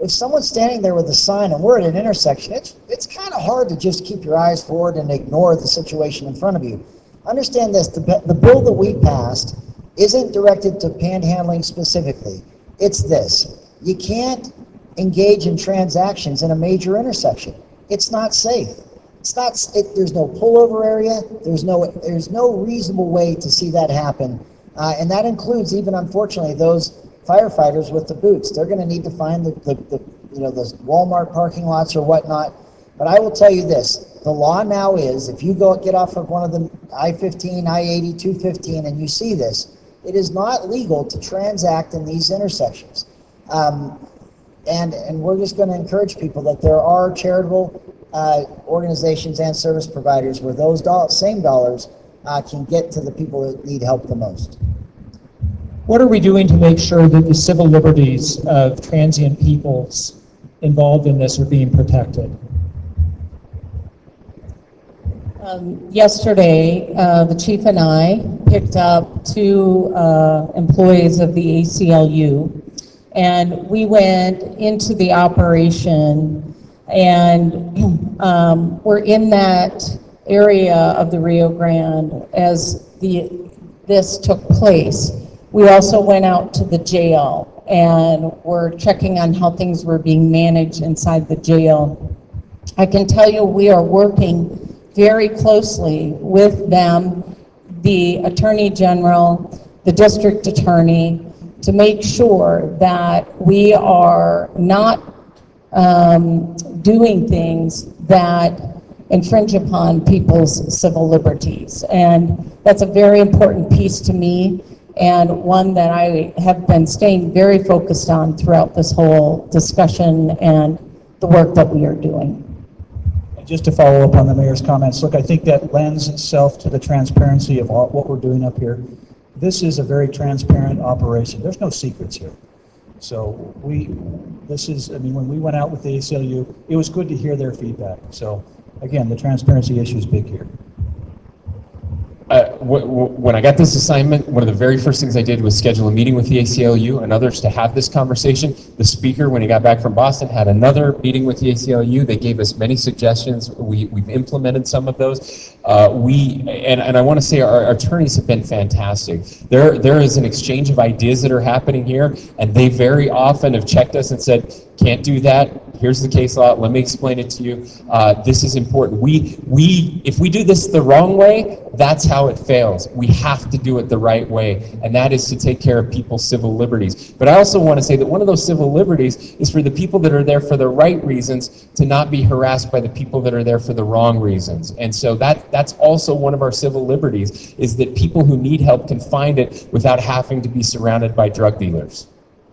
if someone's standing there with a sign and we're at an intersection, it's it's kind of hard to just keep your eyes forward and ignore the situation in front of you. Understand this, the, the bill that we passed isn't directed to panhandling specifically. It's this: you can't engage in transactions in a major intersection. It's not safe. It's not. It, there's no pullover area. There's no. There's no reasonable way to see that happen, uh, and that includes even, unfortunately, those firefighters with the boots. They're going to need to find the, the, the you know the Walmart parking lots or whatnot. But I will tell you this: the law now is, if you go get off of one of the I fifteen, I eighty, two fifteen, and you see this, it is not legal to transact in these intersections. Um, And, and we're just going to encourage people that there are charitable uh, organizations and service providers where those do- same dollars uh, can get to the people that need help the most. What are we doing to make sure that the civil liberties of transient peoples involved in this are being protected? Um, yesterday, uh, the chief and I picked up two uh, employees of the A C L U, and we went into the operation, and um, we're in that area of the Rio Grande as the this took place. We also went out to the jail, and we're checking on how things were being managed inside the jail. I can tell you we are working very closely with them, the Attorney General, the District Attorney, to make sure that we are not um, doing things that infringe upon people's civil liberties. And that's a very important piece to me, and one that I have been staying very focused on throughout this whole discussion and the work that we are doing. And just to follow up on the mayor's comments, look, I think that lends itself to the transparency of all, what we're doing up here. This is a very transparent operation. There's no secrets here. So we, this is, I mean, when we went out with the A C L U, it was good to hear their feedback. So again, the transparency issue is big here. Uh, w- w- when I got this assignment, one of the very first things I did was schedule a meeting with the A C L U and others to have this conversation. The speaker, when he got back from Boston, had another meeting with the A C L U. They gave us many suggestions. We, we've implemented some of those. Uh, we and, and I want to say our, our attorneys have been fantastic. There, there is an exchange of ideas that are happening here, and they very often have checked us and said, can't do that. Here's the case law. Let me explain it to you. Uh, this is important. We, we, if we do this the wrong way, that's how it fails. We have to do it the right way, and that is to take care of people's civil liberties. But I also want to say that one of those civil liberties is for the people that are there for the right reasons to not be harassed by the people that are there for the wrong reasons. And so that, that's also one of our civil liberties, is that people who need help can find it without having to be surrounded by drug dealers.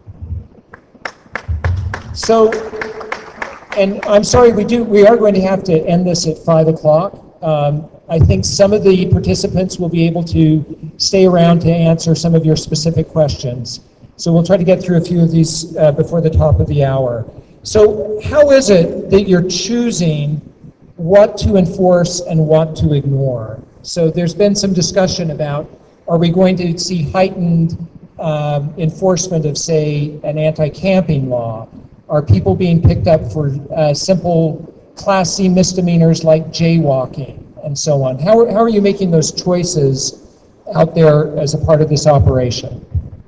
So, and I'm sorry, we do, we are going to have to end this at five o'clock. Um, I think some of the participants will be able to stay around to answer some of your specific questions. So we'll try to get through a few of these uh, before the top of the hour. So how is it that you're choosing what to enforce and what to ignore? So there's been some discussion about, are we going to see heightened um, enforcement of, say, an anti-camping law? Are people being picked up for uh, simple Class C misdemeanors like jaywalking and so on? How are, how are you making those choices out there as a part of this operation?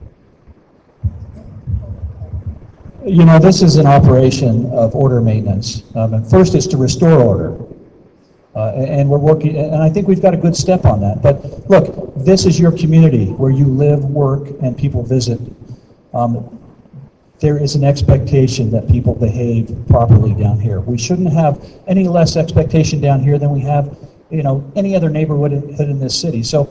You know, this is an operation of order maintenance. Um, and first is to restore order. Uh, and we're working, and I think we've got a good step on that. But look, this is your community where you live, work, and people visit. Um, there is an expectation that people behave properly down here. We shouldn't have any less expectation down here than we have, you know, any other neighborhood in, in this city. So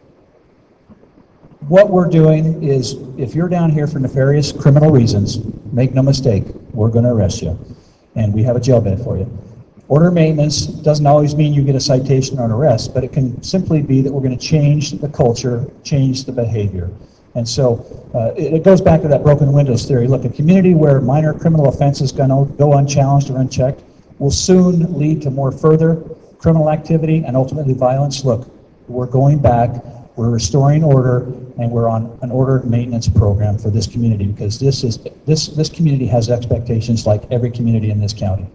what we're doing is, if you're down here for nefarious criminal reasons, make no mistake, we're going to arrest you, and we have a jail bed for you. Order maintenance doesn't always mean you get a citation or an arrest, but it can simply be that we're going to change the culture, change the behavior. And so uh, it, it goes back to that broken windows theory. Look, a community where minor criminal offenses going to go unchallenged or unchecked will soon lead to more further criminal activity and ultimately violence. Look, we're going back We're restoring order, and we're on an order maintenance program for this community because this is this this community has expectations like every community in this county.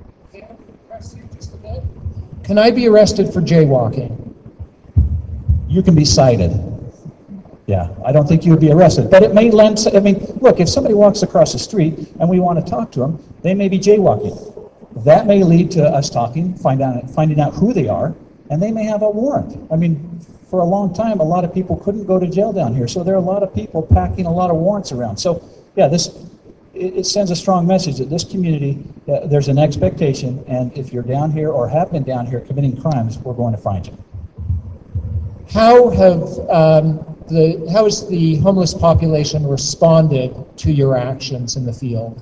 Can I be arrested for jaywalking? You can be cited. Yeah, I don't think you would be arrested, but it may lend. I mean, look, if somebody walks across the street and we want to talk to them, they may be jaywalking. That may lead to us talking, find out, finding out who they are, and they may have a warrant. I mean, for a long time, a lot of people couldn't go to jail down here, so there are a lot of people packing a lot of warrants around. So, yeah, this it, it sends a strong message that this community, uh, there's an expectation, and if you're down here or have been down here committing crimes, we're going to find you. How have um, the how has the homeless population responded to your actions in the field?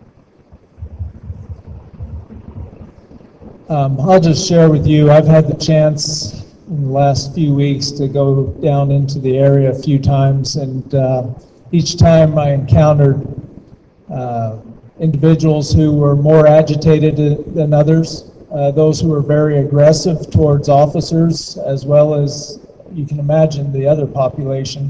Um, I'll just share with you, I've had the chance in the last few weeks to go down into the area a few times, and uh, each time I encountered uh, individuals who were more agitated than others, uh, those who were very aggressive towards officers, as well as, you can imagine, the other population.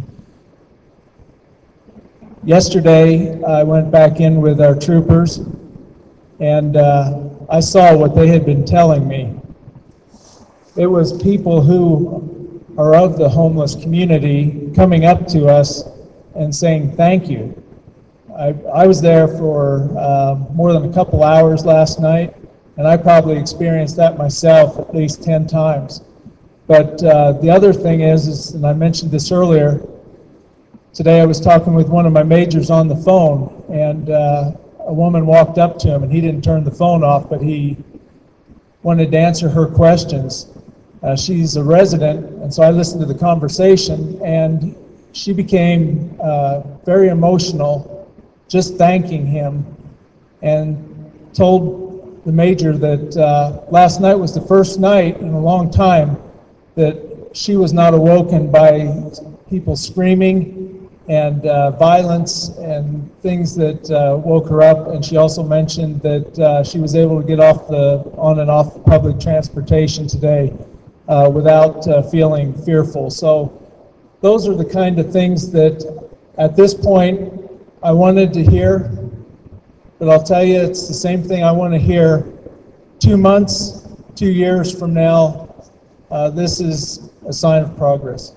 Yesterday, I went back in with our troopers, and uh, I saw what they had been telling me. It was people who are of the homeless community coming up to us and saying thank you. I, I was there for uh, more than a couple hours last night, and I probably experienced that myself at least ten times. But uh, the other thing is, is, and I mentioned this earlier, today I was talking with one of my majors on the phone, and uh, a woman walked up to him, and he didn't turn the phone off, but he wanted to answer her questions. Uh, she's a resident, and so I listened to the conversation, and she became uh, very emotional, just thanking him, and told the major that uh, last night was the first night in a long time that she was not awoken by people screaming and uh, violence and things that uh, woke her up. And she also mentioned that uh, she was able to get off the on and off public transportation today uh, without uh, feeling fearful. So those are the kind of things that at this point I wanted to hear, but I'll tell you, it's the same thing I want to hear two months, two years from now. Uh, this is a sign of progress.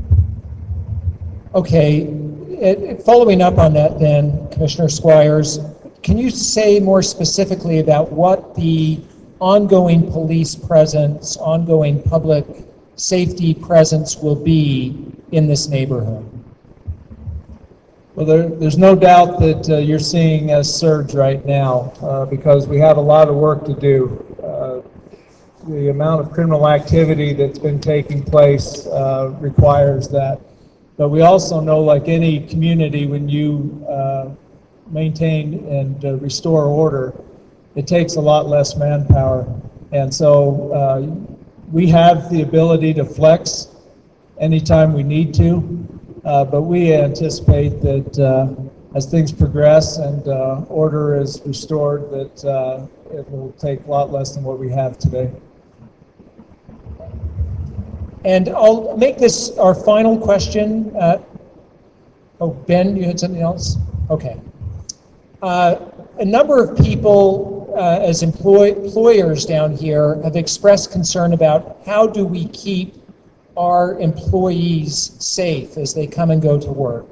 Okay, it, it- following up on that then, Commissioner Squires, can you say more specifically about what the ongoing police presence, ongoing public safety presence will be in this neighborhood? Well, there, there's no doubt that uh, you're seeing a surge right now uh, because we have a lot of work to do. Uh, the amount of criminal activity that's been taking place uh, requires that. But we also know, like any community, when you uh, maintain and uh, restore order, it takes a lot less manpower. And so uh, we have the ability to flex anytime we need to. Uh, but we anticipate that uh, as things progress and uh, order is restored, that uh, it will take a lot less than what we have today. And I'll make this our final question. Uh, oh, Ben, you had something else? Okay. Uh, a number of people uh, as employ employers down here have expressed concern about how do we keep our employees safe as they come and go to work.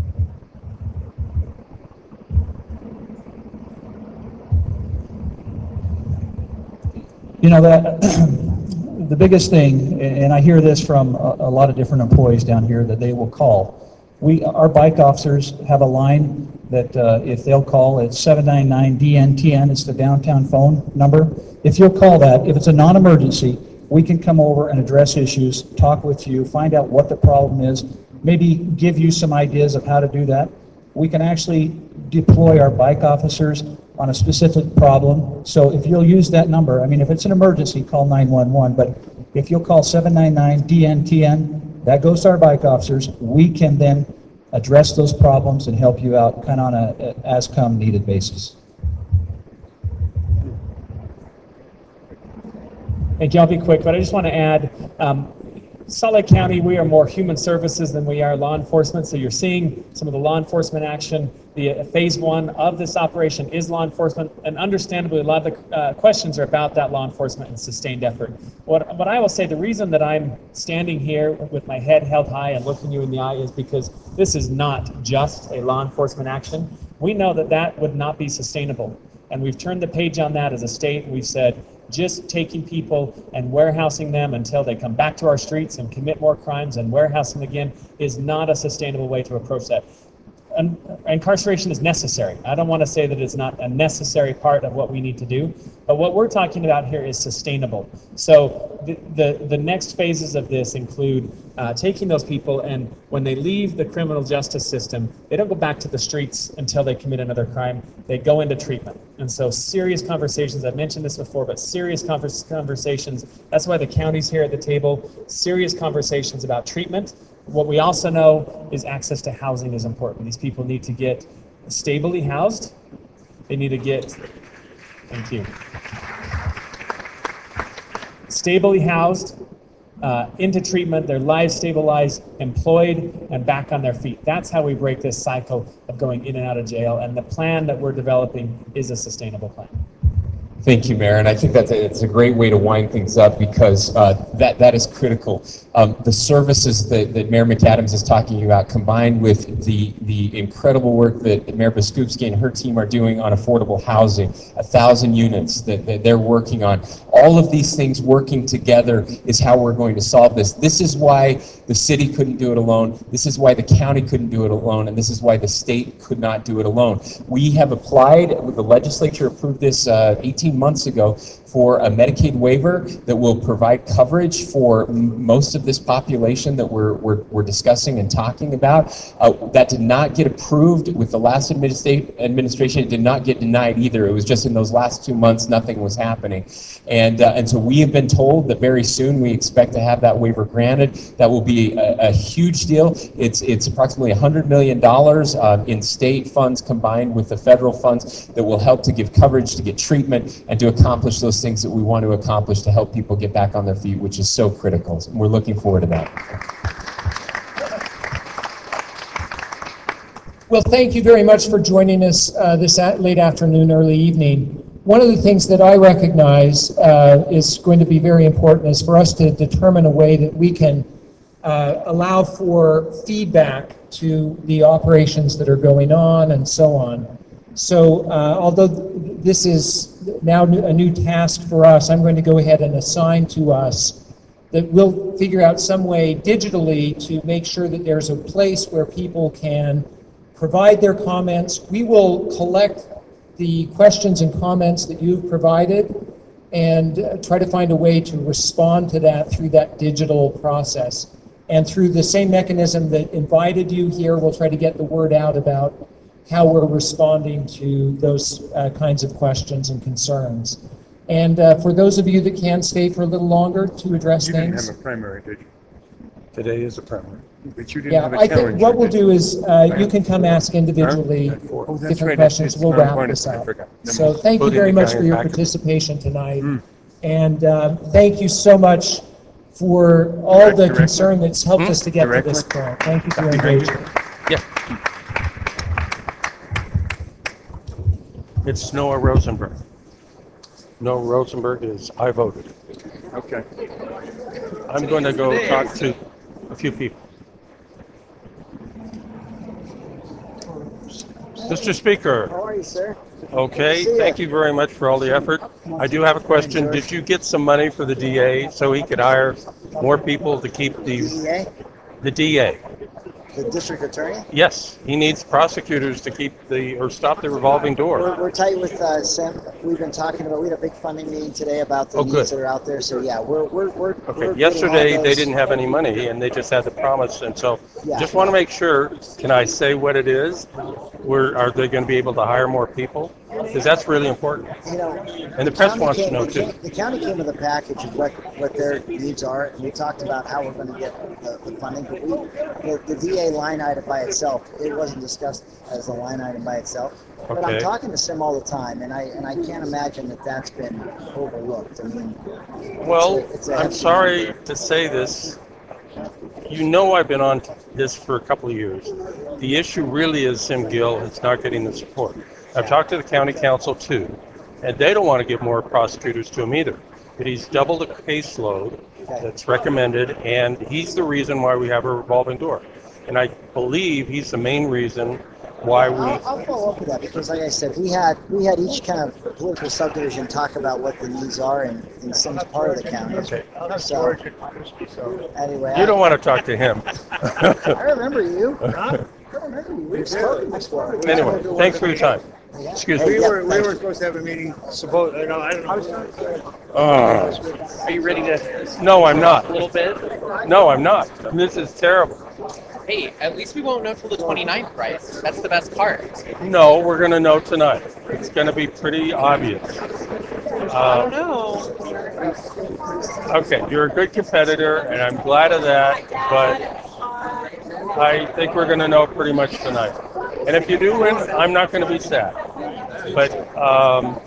You know, that the biggest thing, and I hear this from a, a lot of different employees down here, that they will call. We, our bike officers have a line that uh, if they'll call, it's seven nine nine D N T N, it's the downtown phone number. If you'll call that, if it's a non-emergency, we can come over and address issues, talk with you, find out what the problem is, maybe give you some ideas of how to do that. We can actually deploy our bike officers on a specific problem. So if you'll use that number, I mean, if it's an emergency, call nine one one, but if you'll call seven nine nine D N T N, that goes to our bike officers. We can then address those problems and help you out kind of on a as-come needed basis. Thank you. I'll be quick, but I just want to add, um, Salt Lake County, we are more human services than we are law enforcement, so you're seeing some of the law enforcement action. The uh, phase one of this operation is law enforcement, and understandably, a lot of the uh, questions are about that law enforcement and sustained effort. What, what I will say, the reason that I'm standing here with my head held high and looking you in the eye is because this is not just a law enforcement action. We know that that would not be sustainable, and we've turned the page on that as a state. We've said, just taking people and warehousing them until they come back to our streets and commit more crimes and warehouse them again is not a sustainable way to approach that. Un- incarceration is necessary. I don't want to say that it's not a necessary part of what we need to do, but what we're talking about here is sustainable. So the, the, the next phases of this include uh, taking those people, and when they leave the criminal justice system, they don't go back to the streets until they commit another crime. They go into treatment. And so serious conversations, I've mentioned this before, but serious convers- conversations, that's why the county's here at the table, serious conversations about treatment. What we also know is access to housing is important. These people need to get stably housed. They need to get, thank you, stably housed, uh, into treatment, their lives stabilized, employed, and back on their feet. That's how we break this cycle of going in and out of jail, and the plan that we're developing is a sustainable plan. Thank you, Mayor, and I think that's a, it's a great way to wind things up because uh, that that is critical. Um, the services that, that Mayor McAdams is talking about, combined with the the incredible work that Mayor Biskupski and her team are doing on affordable housing, a thousand units that, that they're working on, all of these things working together is how we're going to solve this. This is why the city couldn't do it alone. This is why the county couldn't do it alone, and this is why the state could not do it alone. We have applied, the legislature approved this uh, eighteen months ago for a Medicaid waiver that will provide coverage for m- most of this population that we're, we're, we're discussing and talking about. Uh, that did not get approved with the last administra- administration. It did not get denied either. It was just in those last two months, nothing was happening. And, uh, and so we have been told that very soon we expect to have that waiver granted. That will be a, a huge deal. It's, it's approximately one hundred million dollars uh, in state funds combined with the federal funds that will help to give coverage, to get treatment, and to accomplish those things that we want to accomplish to help people get back on their feet, which is so critical. We're looking forward to that. Well, thank you very much for joining us uh, this at late afternoon, early evening. One of the things that I recognize uh, is going to be very important is for us to determine a way that we can uh, allow for feedback to the operations that are going on and so on. So uh, although this is now a new task for us, I'm going to go ahead and assign to us that we'll figure out some way digitally to make sure that there's a place where people can provide their comments. We will collect the questions and comments that you've provided and uh, try to find a way to respond to that through that digital process. And through the same mechanism that invited you here, we'll try to get the word out about how we're responding to those uh, kinds of questions and concerns. And uh, for those of you that can stay for a little longer to address You things. didn't have a primary, did you? Today is a primary, but you didn't Yeah, have a I think challenge. what we'll do is uh, you can come ask individually Huh? Oh, that's different right, it's- questions. it's We'll not wrap appointed, this I up. forgot. Never So mind. thank you Voting very the much guy for your back. participation tonight. Mm. And uh, thank you so much for all Direct- the directly? concern that's helped Hmm? us to get to this Directly? point. Thank you for your Behind you? engagement. Yeah. It's Noah Rosenberg. Noah Rosenberg is, I voted. Okay. I'm going to go talk to a few people. Mister Speaker. How are you, sir? Okay, See ya. thank you very much for all the effort. I do have a question. Did you get some money for the D A so he could hire more people to keep D E the, A, the D A? the district attorney. Yes, he needs prosecutors to keep the, or stop the revolving door. We're, we're tight with uh, Sam. We've been talking about. We had a big funding meeting today about the Oh, needs good. that are out there. So yeah, we're we're we're. Okay, we're yesterday getting all they those- didn't have any money and they just had the promise, and so Yeah. just want to make sure, can I say what it is? Where, are they going to be able to hire more people? Because that's really important. You know, And the press county wants to came- know the too. county- The county came with a package of what, what their needs are, and we talked about how we're going to get the, the funding. But we, the, the D A line item by itself, it wasn't discussed as a line item by itself. But I'm Okay. talking to Sim all the time, and I and I can't imagine that that's been overlooked. I mean, Well, it's a- it's a I'm hefty sorry number. to say this, you know I've been on this for a couple of years. The issue really is Sim Gill is not getting the support. I've talked to the county council too, and they don't want to give more prosecutors to him either. But he's double the caseload that's recommended, and he's the reason why we have a revolving door. And I believe he's the main reason why we. I'll, I'll follow up with that because, like I said, we had we had each kind of political subdivision talk about what the needs are in, in some part of the county. Okay. So anyway, You I, don't want to talk to him. I remember you. I remember you. We've spoken before. Anyway, thanks for your time. Excuse me. We were, we were supposed to have a meeting, suppose, you know, I don't know. Uh, Are you ready to no, I'm not. a little bit? No, I'm not. This is terrible. Hey, at least we won't know till the twenty-ninth, right? That's the best part. No, we're going to know tonight. It's going to be pretty obvious. I Uh, don't know. okay, you're a good competitor, and I'm glad of that, but I think we're going to know pretty much tonight. And if you do win, I'm not going to be sad. But um,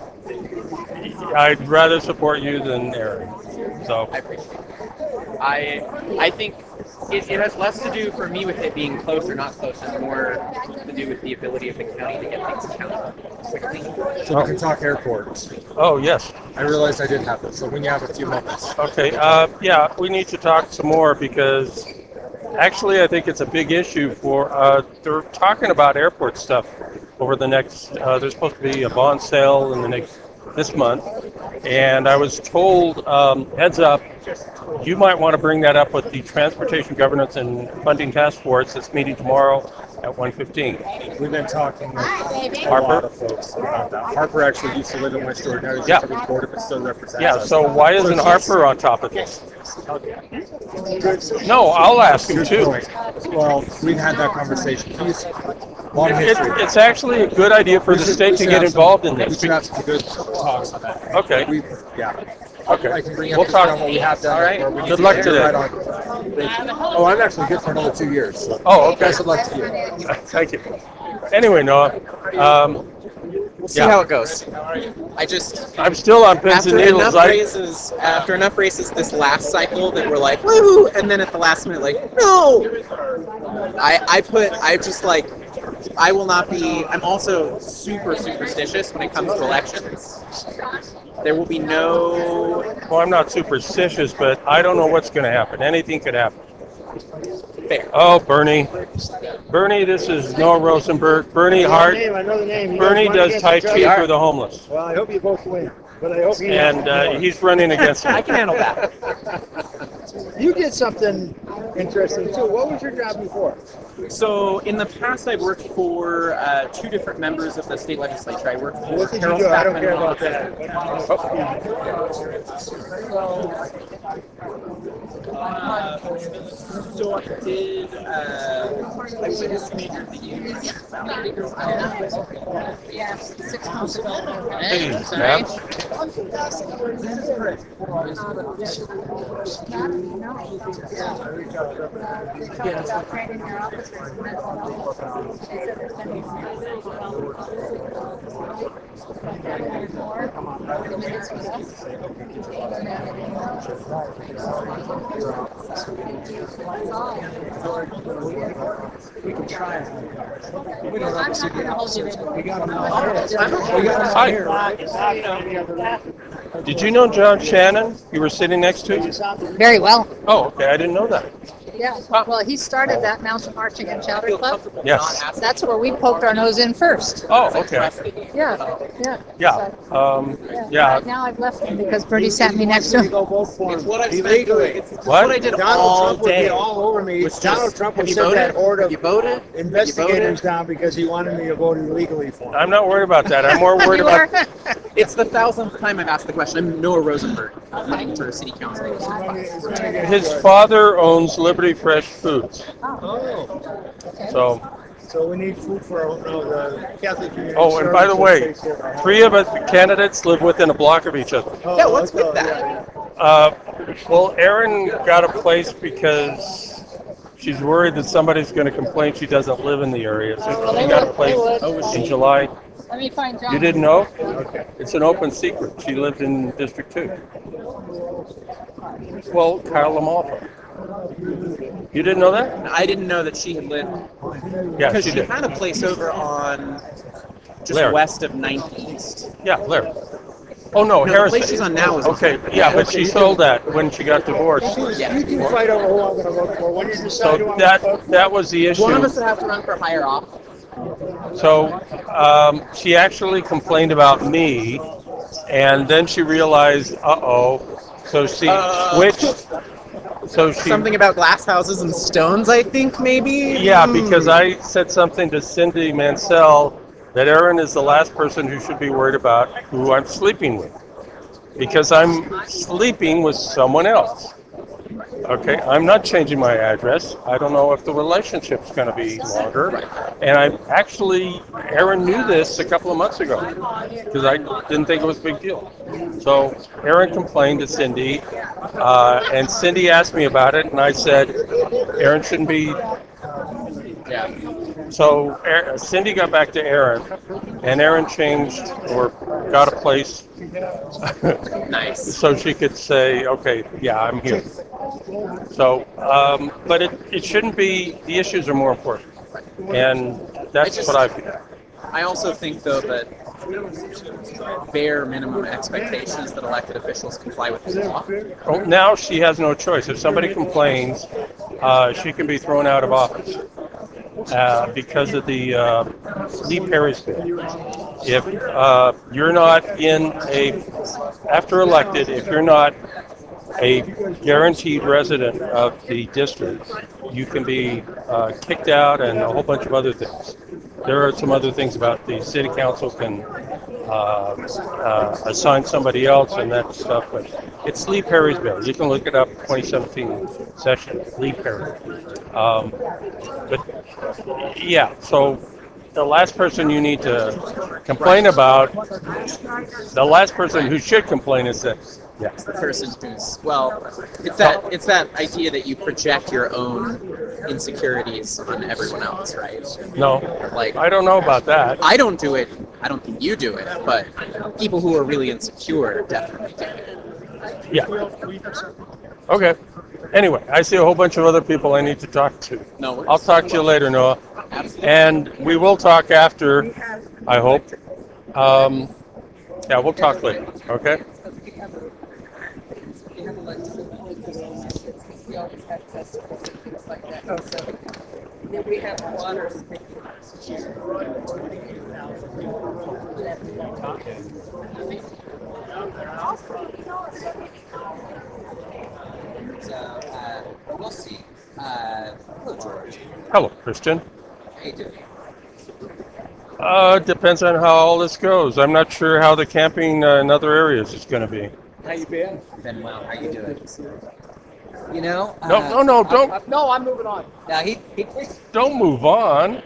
I'd rather support you than Aaron. So. I appreciate it. I I think it, it has less to do for me with it being close or not close, and more to do with the ability of the county to get things counted quickly. So we can talk airports. Oh, yes. I realized I didn't have this, so when you have a few moments. Okay, uh, yeah, we need to talk some more because actually I think it's a big issue for, uh, they're talking about airport stuff over the next, uh, there's supposed to be a bond sale in the next, this month. And I was told, um, heads up, you might want to bring that up with the Transportation Governance and Funding Task Force that's meeting tomorrow at one fifteen. We've been talking with a Harper? lot of folks about that. Harper actually used to live in West Jordan. Now he's Yeah. just on the board, but still represents Yeah, us. so why isn't So Harper on top of this? Good. No, I'll ask him Good too. point. Well, we've had that conversation. He's long It, history. it's actually a good idea for We the should- state we to should get have some- involved in We this. should have some good talks on that. Okay. We, yeah. Okay. I can bring We'll up talk. on what we have done. All right. or we Good can luck get today. right on. Oh, I'm actually good for another two years. So. Oh, okay. Best of luck to you. Thank you. Anyway, Noah, um, We'll see Yeah. how it goes. I just I'm still on pins and after needles. enough I, races, after enough races this last cycle that we're like woo, and then at the last minute like no. I I put I just like I will not be. I'm also super superstitious when it comes to elections. There will be no. well, I'm not superstitious, but I don't know what's going to happen. Anything could happen. Fair. Oh, Bernie. Bernie, this is Noah Rosenberg. Bernie Hart. Name, I know the name. He Bernie run does against Tai each Chi other. for the homeless. Well, I hope you both win, but I hope he And uh, he's running against I me. can handle that. You did something interesting too. What was your job before? So in the past, I've worked for uh, two different members of the state legislature. I worked for What did you Carol do? I don't Stackman care and about that. Uh, so I did. Uh, I was a history major at the U. Yeah, six months ago. Hey, That's all Ma'am. right in your office. There's a mental health. She said there's gonna be some mental We can try it. We I'm not gonna hold you in. We got them all. We got them all here. Did you know John Shannon? You were sitting next to him? Very well. Oh, okay. I didn't know that. Yeah. Well, he started that mountain marching and chowder club. Yes. That's where we poked our nose in first. Oh, okay. Yeah, yeah. Yeah. Um, So, yeah. Right now I've left him because Bernie sat me next to him. It's what I've spent doing. It's, it's What? what I did Donald all Trump would day. be all over me. was Donald just, Trump have would you send voted? that order Have you voted? Have you investigators voted? down because he wanted me to vote illegally for him. I'm not worried about that. I'm more worried You about. are? It's the thousandth time I've asked the question. I'm Noah Rosenberg, running for city council. His father owns Liberty Fresh Foods. Oh, So, so we need food for uh, the Catholic community. oh, and by the way, three of us candidates live within a block of each other. Yeah, what's with that? Uh, well, Erin got a place because she's worried that somebody's going to complain she doesn't live in the area. So she got a place in July. Let me find John. You didn't know? It's an open secret. She lived in District two. Well, Kyle Lamalfa. You didn't know that? I didn't know that she had lived. Yeah, because she she did. had a place over on just Larry. west of ninth East. Yeah, Larry. Oh no, No, the Harrison. place she's on now is okay. Yeah, but she sold that when she got divorced. Yeah. You two fight over who I'm going to vote for. When you decide who So I'm that going to vote for, that was the One of issue. us would have to run for higher office. So um, she actually complained about me, and then she realized, uh oh. So she Uh, switched. So she Something about glass houses and stones, I think, maybe? Yeah, Hmm. because I said something to Cindy Mansell that Aaron is the last person who should be worried about who I'm sleeping with. Because I'm sleeping with someone else. Okay, I'm not changing my address. I don't know if the relationship's going to be longer. And I actually, Aaron knew this a couple of months ago because I didn't think it was a big deal. So Aaron complained to Cindy, uh, and Cindy asked me about it, and I said, Aaron shouldn't be. Yeah. So Aaron- Cindy got back to Aaron, and Aaron changed or got a place. Nice. So she could say, okay, yeah, I'm here. So, um, but it, it shouldn't be, the issues are more important. And that's I just- what I feel. I also think, though, that bare minimum expectations that elected officials comply with the law. Well, now she has no choice. If somebody complains, uh, she can be thrown out of office uh, because of the uh, Lee Perry's bill. If uh, you're not in a, after elected, if you're not a guaranteed resident of the district, you can be uh, kicked out and a whole bunch of other things. There are some other things about the city council can uh, uh, assign somebody else and that stuff, but it's Lee Perry's bill. You can look it up, twenty seventeen session, Lee Perry. Um, but yeah, so the last person you need to complain about, the last person who should complain is that, yeah. It's the person who's, well, it's that it's that idea that you project your own insecurities on everyone else, right? No, Like, I don't know about that. I don't do it. I don't think you do it, but people who are really insecure definitely do it. Yeah. Okay. Anyway, I see a whole bunch of other people I need to talk to. No worries. I'll talk to you later, Noah. Absolutely. And we will talk after, I hope. Um, yeah, we'll talk later, okay? We always have festivals and things like that. Oh, so then we have water. So, uh, we'll see. Uh, hello, George. Hello, Christian. How you doing? Uh, depends on how all this goes. I'm not sure how the camping uh, in other areas is going to be. How you been? Been well. How you doing? You know? No, uh, no, no, don't. Uh, no, I'm moving on. Yeah, he, he, Don't move on.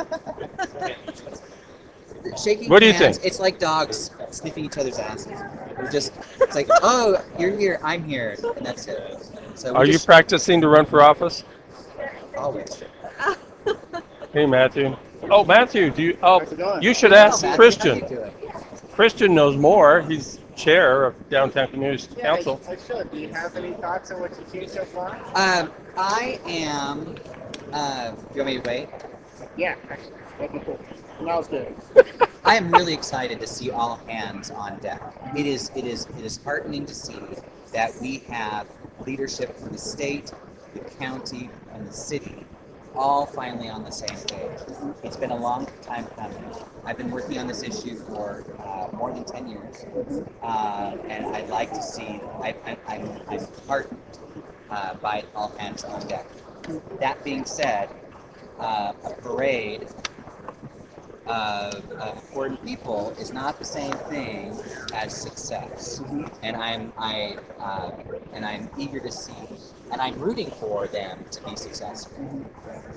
shaking What do you hands, think? It's like dogs sniffing each other's asses. We're just, it's like, oh, you're here, I'm here, and that's it. So we Are you just, practicing to run for office? always. Hey, Matthew. Oh, Matthew, do you? Oh, How's it going? you should Hello, ask Matthew, Christian. How you doing? Christian knows more. He's chair of Downtown Community Yeah, Council. I, I should. Do you have any thoughts on what you've seen so far? Um, I am, uh, do you want me to wait? Yeah, actually, that'd be cool. Now's good. I am really excited to see all hands on deck. It is, it is, it is heartening to see that we have leadership from the state, the county, and the city all finally on the same page. It's been a long time coming. I've been working on this issue for uh, more than ten years, uh, and I'd like to see. I, I, I'm, I'm heartened uh, by all hands on deck. That being said, uh, a parade of, of important people is not the same thing as success, and I'm I uh, and I'm eager to see, and I'm rooting for them to be successful.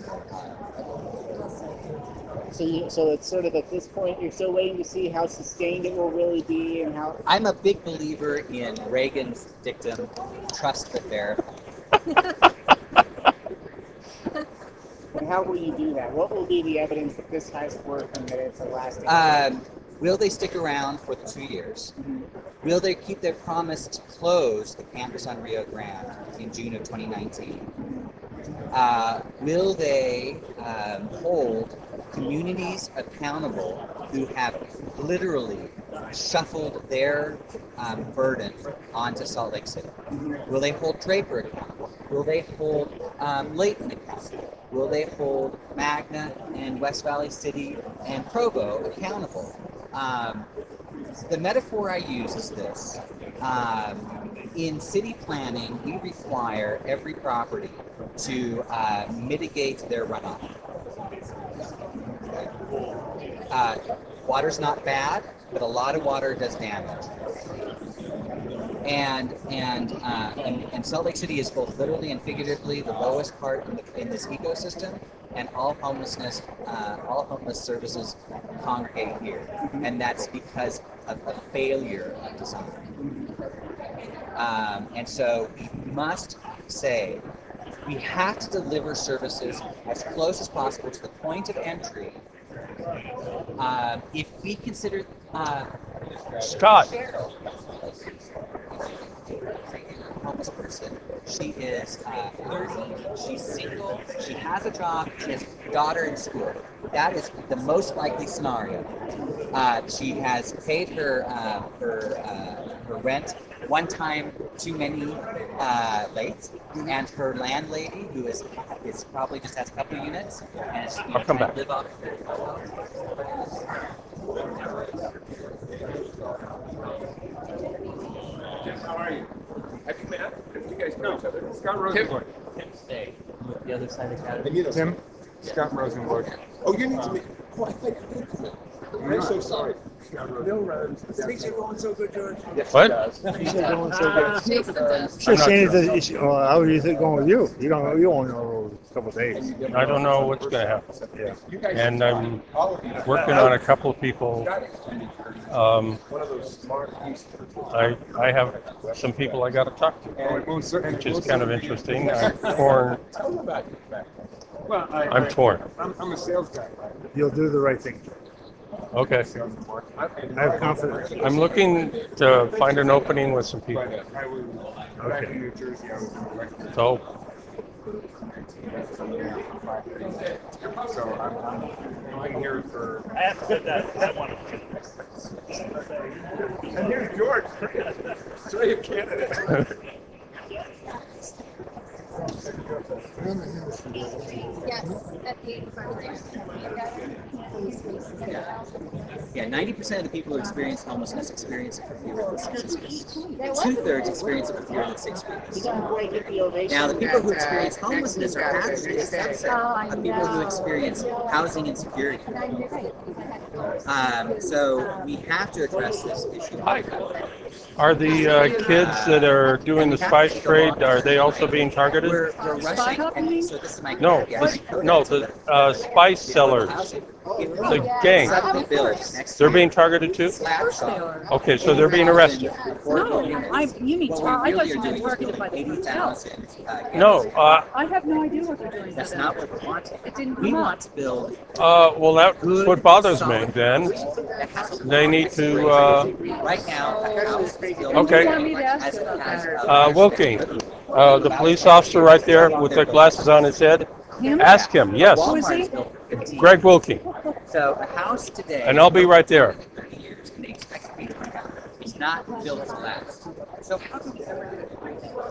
So, you, so it's sort of at this point, you're still waiting to see how sustained it will really be and how. I'm a big believer in Reagan's dictum: trust but verify. And how will you do that? What will be the evidence that this has worked and that it's a lasting? Um, will they stick around for the two years? Mhm. Will they keep their promise to close the campus on Rio Grande in June of twenty nineteen? Uh, will they um, hold communities accountable who have literally shuffled their um, burden onto Salt Lake City? Will they hold Draper accountable? Will they hold um, Layton accountable? Will they hold Magna and West Valley City and Provo accountable? Um, the metaphor I use is this. Um, in city planning, we require every property to uh, mitigate their runoff. Uh, water's not bad, but a lot of water does damage. And and, uh, and and Salt Lake City is both literally and figuratively the lowest part in, the, in this ecosystem, and all homelessness, uh, all homeless services congregate here, and that's because of a failure of design. Um, and so we must say we have to deliver services as close as possible to the point of entry. Uh, if we consider uh, Scott. homeless person, she is uh, thirty, she's single, she has a job, she has a daughter in school. That is the most likely scenario. Uh, she has paid her uh, her uh, her rent one time too many uh, late, and her landlady, who is is probably just has a couple units, and is I'll come back. live off. How are you? Have you met? You guys know each other. Scott Rosenberg. Tim Stay, the other side of the Tim? Scott Rosenberg. Oh, you need to meet. Oh, I thought you did come in. I'm so sorry. Scott Rosenberg. Things are going so good, George. Yes, What? Things are going so good. Jason does. Just saying that, uh, how is it going with you? You don't, you only know a couple of days. I don't know what's going to happen. Yeah. And I'm working on a couple of people. Um, I I have some people I got to talk to, which is kind of interesting. I'm torn. Well, I, I'm I, torn. I'm, I'm a sales guy. You'll do the right thing. Okay. I have confidence. I'm looking to find an opening with some people. I was back in New Jersey. I was an elected. So, So I'm, I'm, I'm here for. I have to get that, that one. And here's George. Australian candidate. Yes, at the Yeah, ninety percent of the people who experience homelessness experience it for fewer than six weeks. There was- Two-thirds experience it for fewer than six weeks. Now, the Now, people who experience homelessness are actually a subset of people who experience housing insecurity. Um, so we have to address this issue. are the uh, kids that are doing the spice trade, are they also being targeted? We're, we're rushing, and so this is my No, yeah, the, no, the uh, spice sellers, the gang, suddenly builds next they're year. being targeted too? Slab shop. Okay, so they're being arrested. No, I, you mean, What tar- we I thought really you are meant doing is targeted by building the eighty hotel. thousand. uh, No, uh, I have no idea what they're doing. That's to not them. what we want. It didn't We come want up. to build uh, well, that's what bothers me then. that has a They need to, uh, right now, the house is built Okay. You want me to ask as you it about has that? a- Uh, Wilkie, uh, the police officer right there with the glasses on his head, Him? ask him, yes, Who is he? Walmart's built for fifteen Greg Wilkie, So a house today. and I'll be right there. thirty years, and they expect it to be torn down. It's not built to last. So how do we ever do it?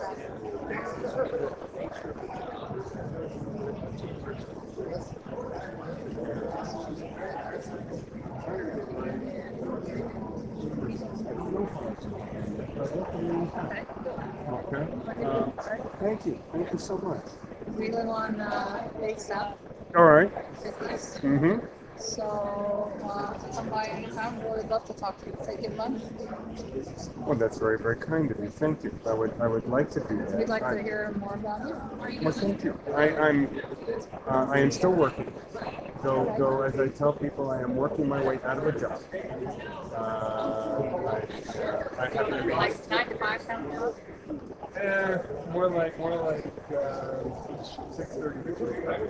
Okay. Uh, thank you. Thank you so much. We live on uh, Baystaff, All right. fifties. Mm-hmm. So uh, come by anytime. We'd love to talk to you. Take your lunch. Well, that's very, very kind of you. Thank you. I would, I would like to do that. We'd like I, to hear more about you. Well, thank you. I, I'm, uh, I am still working. Though, though, as I tell people, I am working my way out of a job. Uh, I, uh, I have been, Like nine to five kind of job? eh, more like, more like uh, six thirty to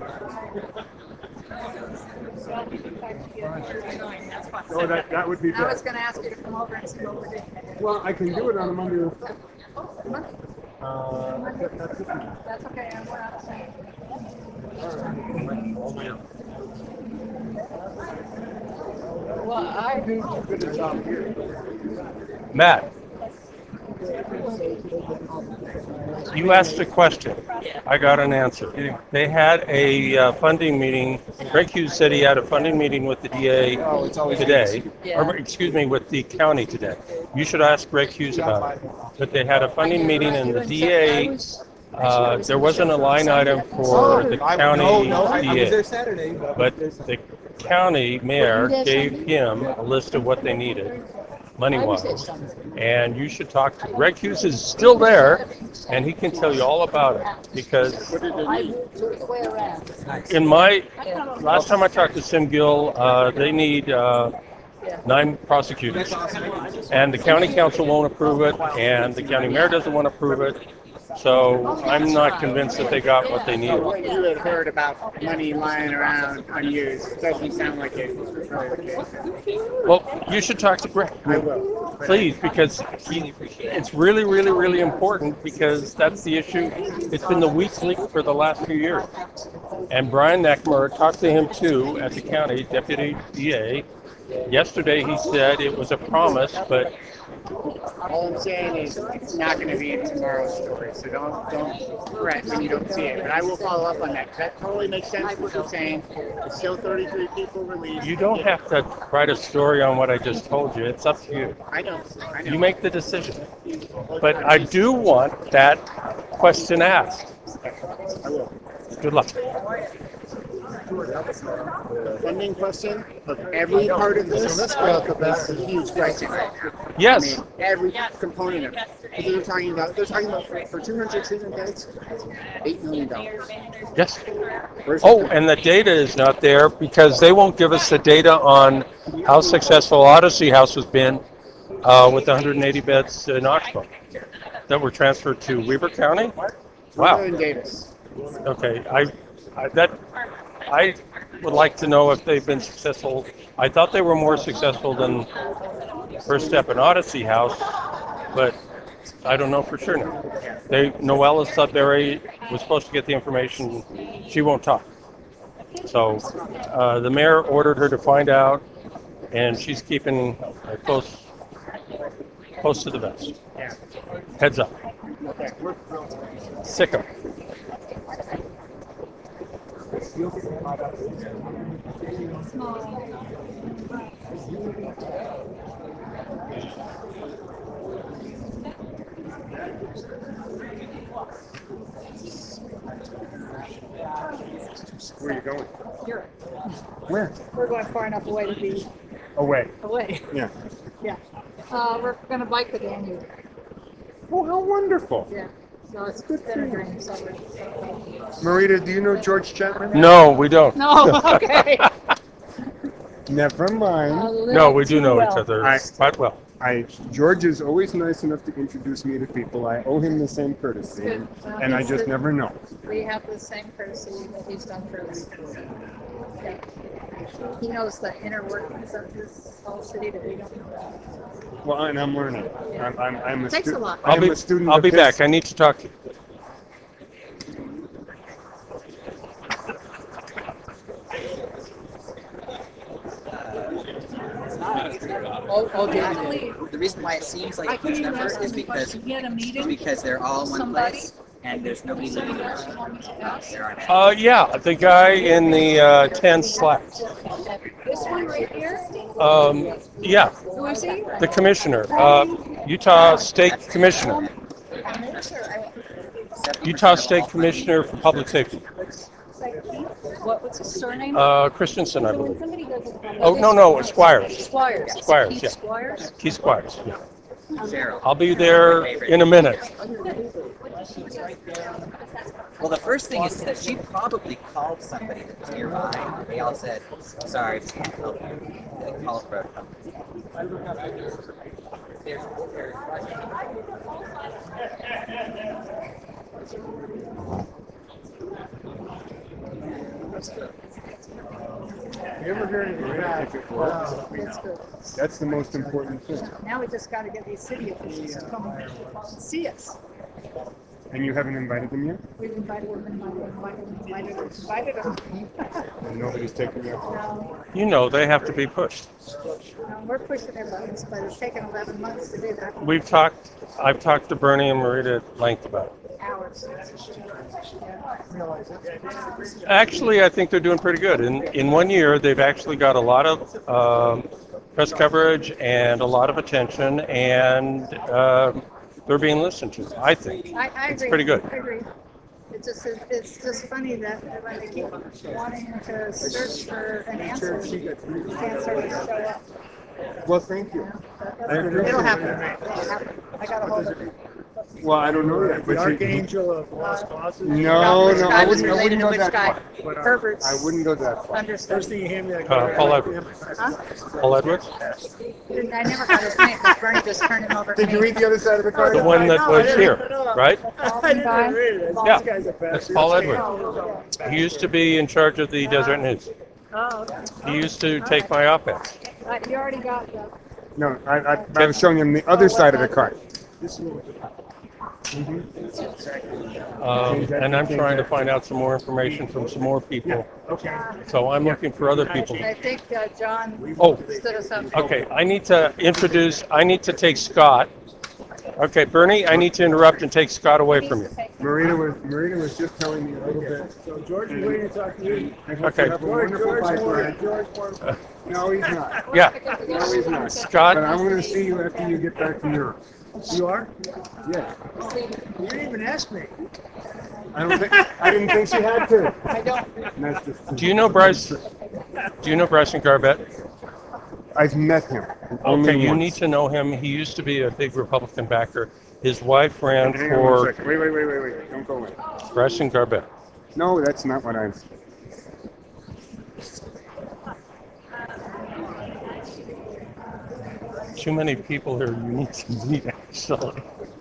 That's fine. Oh, that, that would be I was best. going to ask you to come over and see what we're doing. Well, I can do it on a Monday. or- Monday. Uh, that, that's it. That's okay. I'm not saying. Well, I do good a job here. Matt, you asked a question. I got an answer. They had a uh, funding meeting. Greg Hughes said he had a funding meeting with the D A Oh, it's always today, good. or excuse me, with the county today. You should ask Greg Hughes about it. But they had a funding meeting and the D A, uh, there wasn't a line item for the county No, no, I, I D was there A. Saturday, but, But the county mayor gave him a list of what they needed, money-wise. And you should talk to, Greg Hughes is still there, and he can tell you all about it. Because in my, last time I talked to Sim Gill, uh, they need uh, nine prosecutors. And the county council won't approve it, and the county mayor doesn't want to approve it. So I'm not convinced that they got what they needed. What you had heard about money lying around unused doesn't sound like it was really the case. Well, you should talk to Greg. I will. Please, because he, it's really, really, really important because that's the issue. It's been the weak link for the last few years. And Brian Neckmer talked to him too at the county, deputy D A. Yesterday he said it was a promise, but All I'm saying is it's not going to be in tomorrow's story, so don't don't fret when you don't see it. But I will follow up on that. That totally makes sense what you're saying. There's still thirty-three people released. you don't have to write a story on what I just told you. It's up to you. I know. I know. You make the decision. But I do want that question asked. I will. Good luck. The funding question of every part of this is a huge question. Yes. I mean, every component of it. Because they're talking about, they're talking about for, for two hundred treatment beds, eight million dollars. Yes. Oh, and the data is not there because they won't give us the data on how successful Odyssey House has been uh, with the one hundred eighty beds in Oxbow that were transferred to Weber County. Wow. In Davis. Okay, I, I that I would like to know if they've been successful. I thought they were more successful than First Step and Odyssey House, but I don't know for sure now. They Noella Sudbury was supposed to get the information. She won't talk. So uh, the mayor ordered her to find out, and she's keeping uh, close close to the vest. Heads up. Sick 'em. Where are you going? Here. Where? We're going far enough away to be Away. away. Yeah. Yeah. Uh, we're gonna bike the Danube. Oh, how wonderful. Yeah. So it's good better during the summer. Marita, do you know George Chapman? No, we don't. No, okay. Never mind. No, we do know each other I, quite well. I George is always nice enough to introduce me to people. I owe him the same courtesy, Good. Well, and I he's just the- never know. We have the same courtesy that he's done for us. Yeah. He knows the inner workings of this whole city that we don't know. Well, and I'm learning. I'm, I'm, I'm a, Takes stu- a lot. I'm I'll be a student. I'll of be his. back. I need to talk to you. Oh, oh, the reason why it seems like a huge number is because is because they're all in one place and there's nobody living in it. There aren't. Uh, yeah, the guy in the uh, tan slacks. This one right here? Um, yeah, Who is he? the commissioner, uh, Utah State Commissioner, Utah State Commissioner for Public Safety, What was his surname? uh, Christensen, I So when believe. somebody does it- Oh, no, no, Squires. Squires. Squires, Keith yeah. Squires? Keith Squires, yeah. Cheryl. I'll be there in a minute. Well, the first thing is that she probably called somebody that's nearby. They all said, "Sorry, just can't help you." They called for a company. You ever hear anything bad if it works? That's good. That's the most important thing. Now we just gotta get these city officials to come and see us. And you haven't invited them yet? We've invited them, invited them, invited them, invited them, invited them. And nobody's taken you up on it? No, You know, they have to be pushed. no, we're pushing their buttons, but it's taken eleven months to do that. We've talked, I've talked to Bernie and Marita at length about it. Hours. Actually, I think they're doing pretty good. In in one year, they've actually got a lot of um, press coverage and a lot of attention, and um, they're being listened to. I think I, I it's agree. pretty good. I agree. It's just, it's just funny that when they keep wanting to search for an answer, you can't sort of show up. Well, thank you. I appreciate It'll it. happen. It'll happen. I got a hold of it. Well, I don't know yet. The but you- archangel of lost causes. No, Which no, guy I was wouldn't, I related wouldn't to go which that guy? far. Herbert's. I wouldn't go that far. Understood. First thing you hand me, I Uh, Paul Edwards. Huh? Paul Edwards, I never got his name, but Bernie just turned him over to Did me. you read the other side of the card? the one that I was didn't here, even know. right? I didn't even read it. This Yeah, guy's a that's bastard. Paul Edwards. He used to be in charge of the Desert News. Oh, okay. He used to take my op-eds. Uh, You already got the. No, I, I, I was showing him the other side of the card. Um, and I'm trying to find out some more information from some more people. Okay. So I'm looking for other people. I think uh, John Oh, stood us up. okay. I need to introduce, I need to take Scott. Okay, Bernie, I need to interrupt and take Scott away from you. Marita was, Marita was just telling me a little bit. So George is waiting to talk to you. I hope Okay. you have a George, wonderful George pipeline. Moore, George Moore. No, he's not. Yeah, No, he's not. Scott. But I'm gonna see you after you get back to Europe. You are? Yeah. You didn't even ask me. I don't think, I didn't think she had to. I don't. That's just- Do you know Bryce? Do you know Bryson Garbett? I've met him. Only Okay, you once. need to know him. He used to be a big Republican backer. His wife ran Hang on one for second. Wait, wait, wait, wait, wait. Don't go in. Bryson Garbett. No, that's not what I'm. Too many people here you need to meet, actually.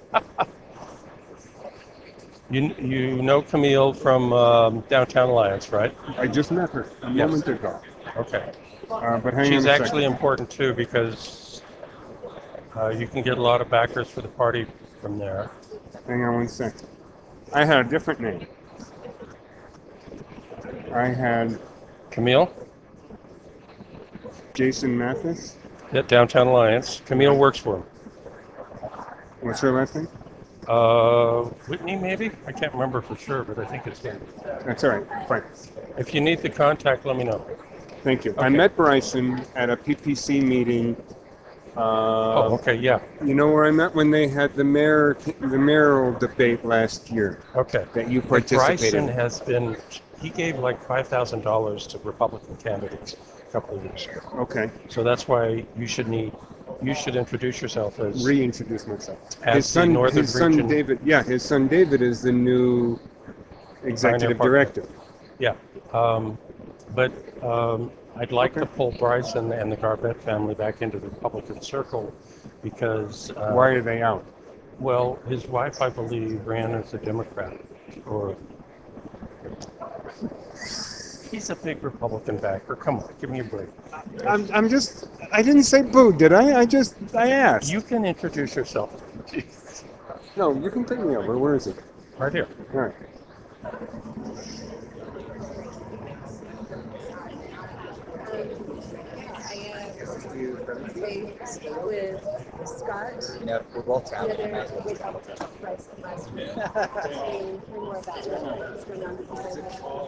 You, you know Camille from um, Downtown Alliance, right? I just met her a Yes. moment ago. Okay. Uh, but hang She's on a actually second. important too because uh, you can get a lot of backers for the party from there. Hang on one second. I had a different name. I had Camille Jason Mathis. at Downtown Alliance. Camille works for him. What's her last name? Uh, Whitney, maybe? I can't remember for sure, but I think it's him. That's all right. Fine. If you need the contact, let me know. Thank you. I Okay. met Bryson at a P P C meeting. Uh, Oh, okay, yeah. You know where I met when they had the mayor, the mayoral debate last year Okay. that you But participated Bryson in. has been, he gave like five thousand dollars to Republican candidates a couple of years ago. Okay. So that's why you should need, you should introduce yourself as, Reintroduce myself. as His the son, Northern his son Region David. Yeah, his son David is the new executive partner. director. Yeah. Um, but um, I'd like Okay. to pull Bryson and the Garbett family back into the Republican circle because. Uh, Why are they out? Well, his wife, I believe, ran as a Democrat, or he's a big Republican backer. Come on, give me a break. I'm, I'm just. I didn't say boo, did I? I just. I asked. You can introduce yourself. No, you can take me over. Where is it? Right here. All right. With Scott. You know, we're both The traveling. other, might as well with just double check. Bryce last week. Saying more about what's going on because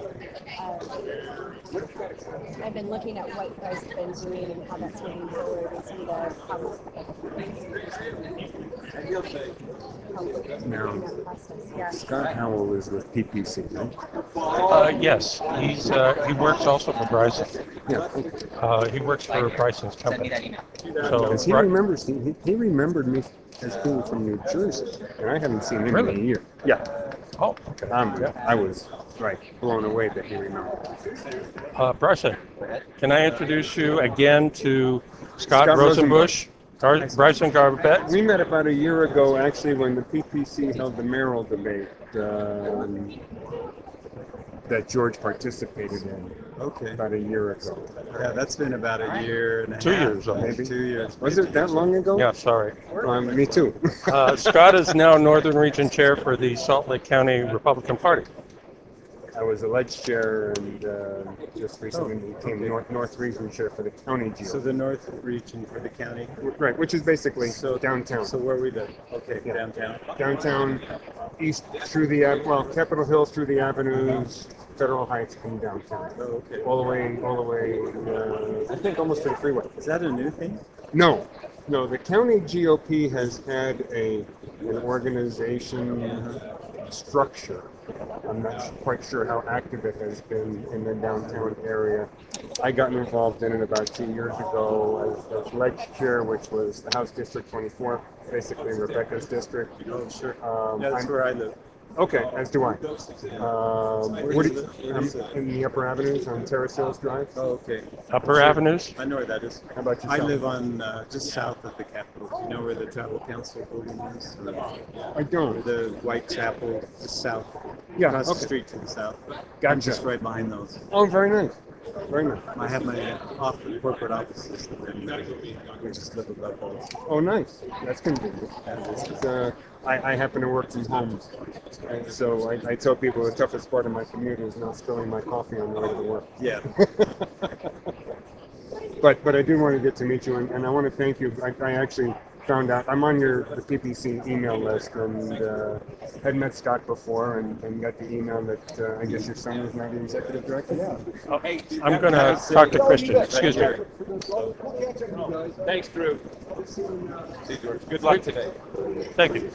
of, um, I've been looking at what Bryce has been doing and how that's moving forward and some of the problems. Now, Yeah. Scott Howell is with P P C, no? Uh, yes, he's uh, he works also for Bryson. Yeah. Uh, he works for Bryson's company. So Because he Bry- remembers, he, he remembered me as being from New Jersey, and I haven't seen him in Really? a year. Yeah. Oh, okay. Um, I was like blown away that he remembered. Uh, Bryson, can I introduce you again to Scott, Scott Rosenbush, Gar- Bryson Garbett? We met about a year ago, actually, when the P P C held the mayoral debate. Uh, that George participated in. Okay. About a year ago. Yeah, that's been about a year and a Two half. years, I Maybe Two years. Was it that long ago? Yeah, sorry. Um, me too. Uh, Scott is now Northern Region Chair for the Salt Lake County Republican Party. I was alleged chair and uh, just recently became North, North Region Chair for the county G O P. So the North Region for the county? Right, which is basically So downtown. So where we live? Okay, Yeah. downtown. Downtown, east through the, Ave- well, Capitol Hill through the avenues, Federal Heights and downtown. Oh, okay. All the way, all the way, uh, I think almost to the freeway. Is that a new thing? No, no, the county G O P has had a, an organization structure. I'm not quite sure how active it has been in the downtown area. I got involved in it about two years ago as, as ledge chair, which was the House District twenty-four, basically Rebecca's district. Oh, sure. Um, Yeah, that's I'm- where I live. Okay, as do I. Um, Where what is do it? you- Where um, is it? in the upper avenues on Terrace Hills Drive. Oh, okay. Upper Sure. Avenues? I know where that is. How about I yourself? live on uh, just south of the Capitol. Do you know where the Tribal Council building is? I don't. The White Chapel, just south. Yeah, Across okay. the street to the south. Gotcha. I'm just right behind those. Oh, very nice. Very nice. I have my off corporate offices, and uh, we just live above those. Oh, nice. That's convenient. It's, uh, I, I happen to work from home, and so I, I tell people the toughest part of my commute is not spilling my coffee on the way to work. Yeah. But but I do want to get to meet you, and, and I want to thank you. I, I actually found out I'm on your the P P C email list, and uh, had met Scott before, and, and got the email that uh, I guess your son is now the executive director. Yeah. I'm going to talk to Christian. Excuse me. Thanks, Drew. See you, George. Good luck today. Thank you.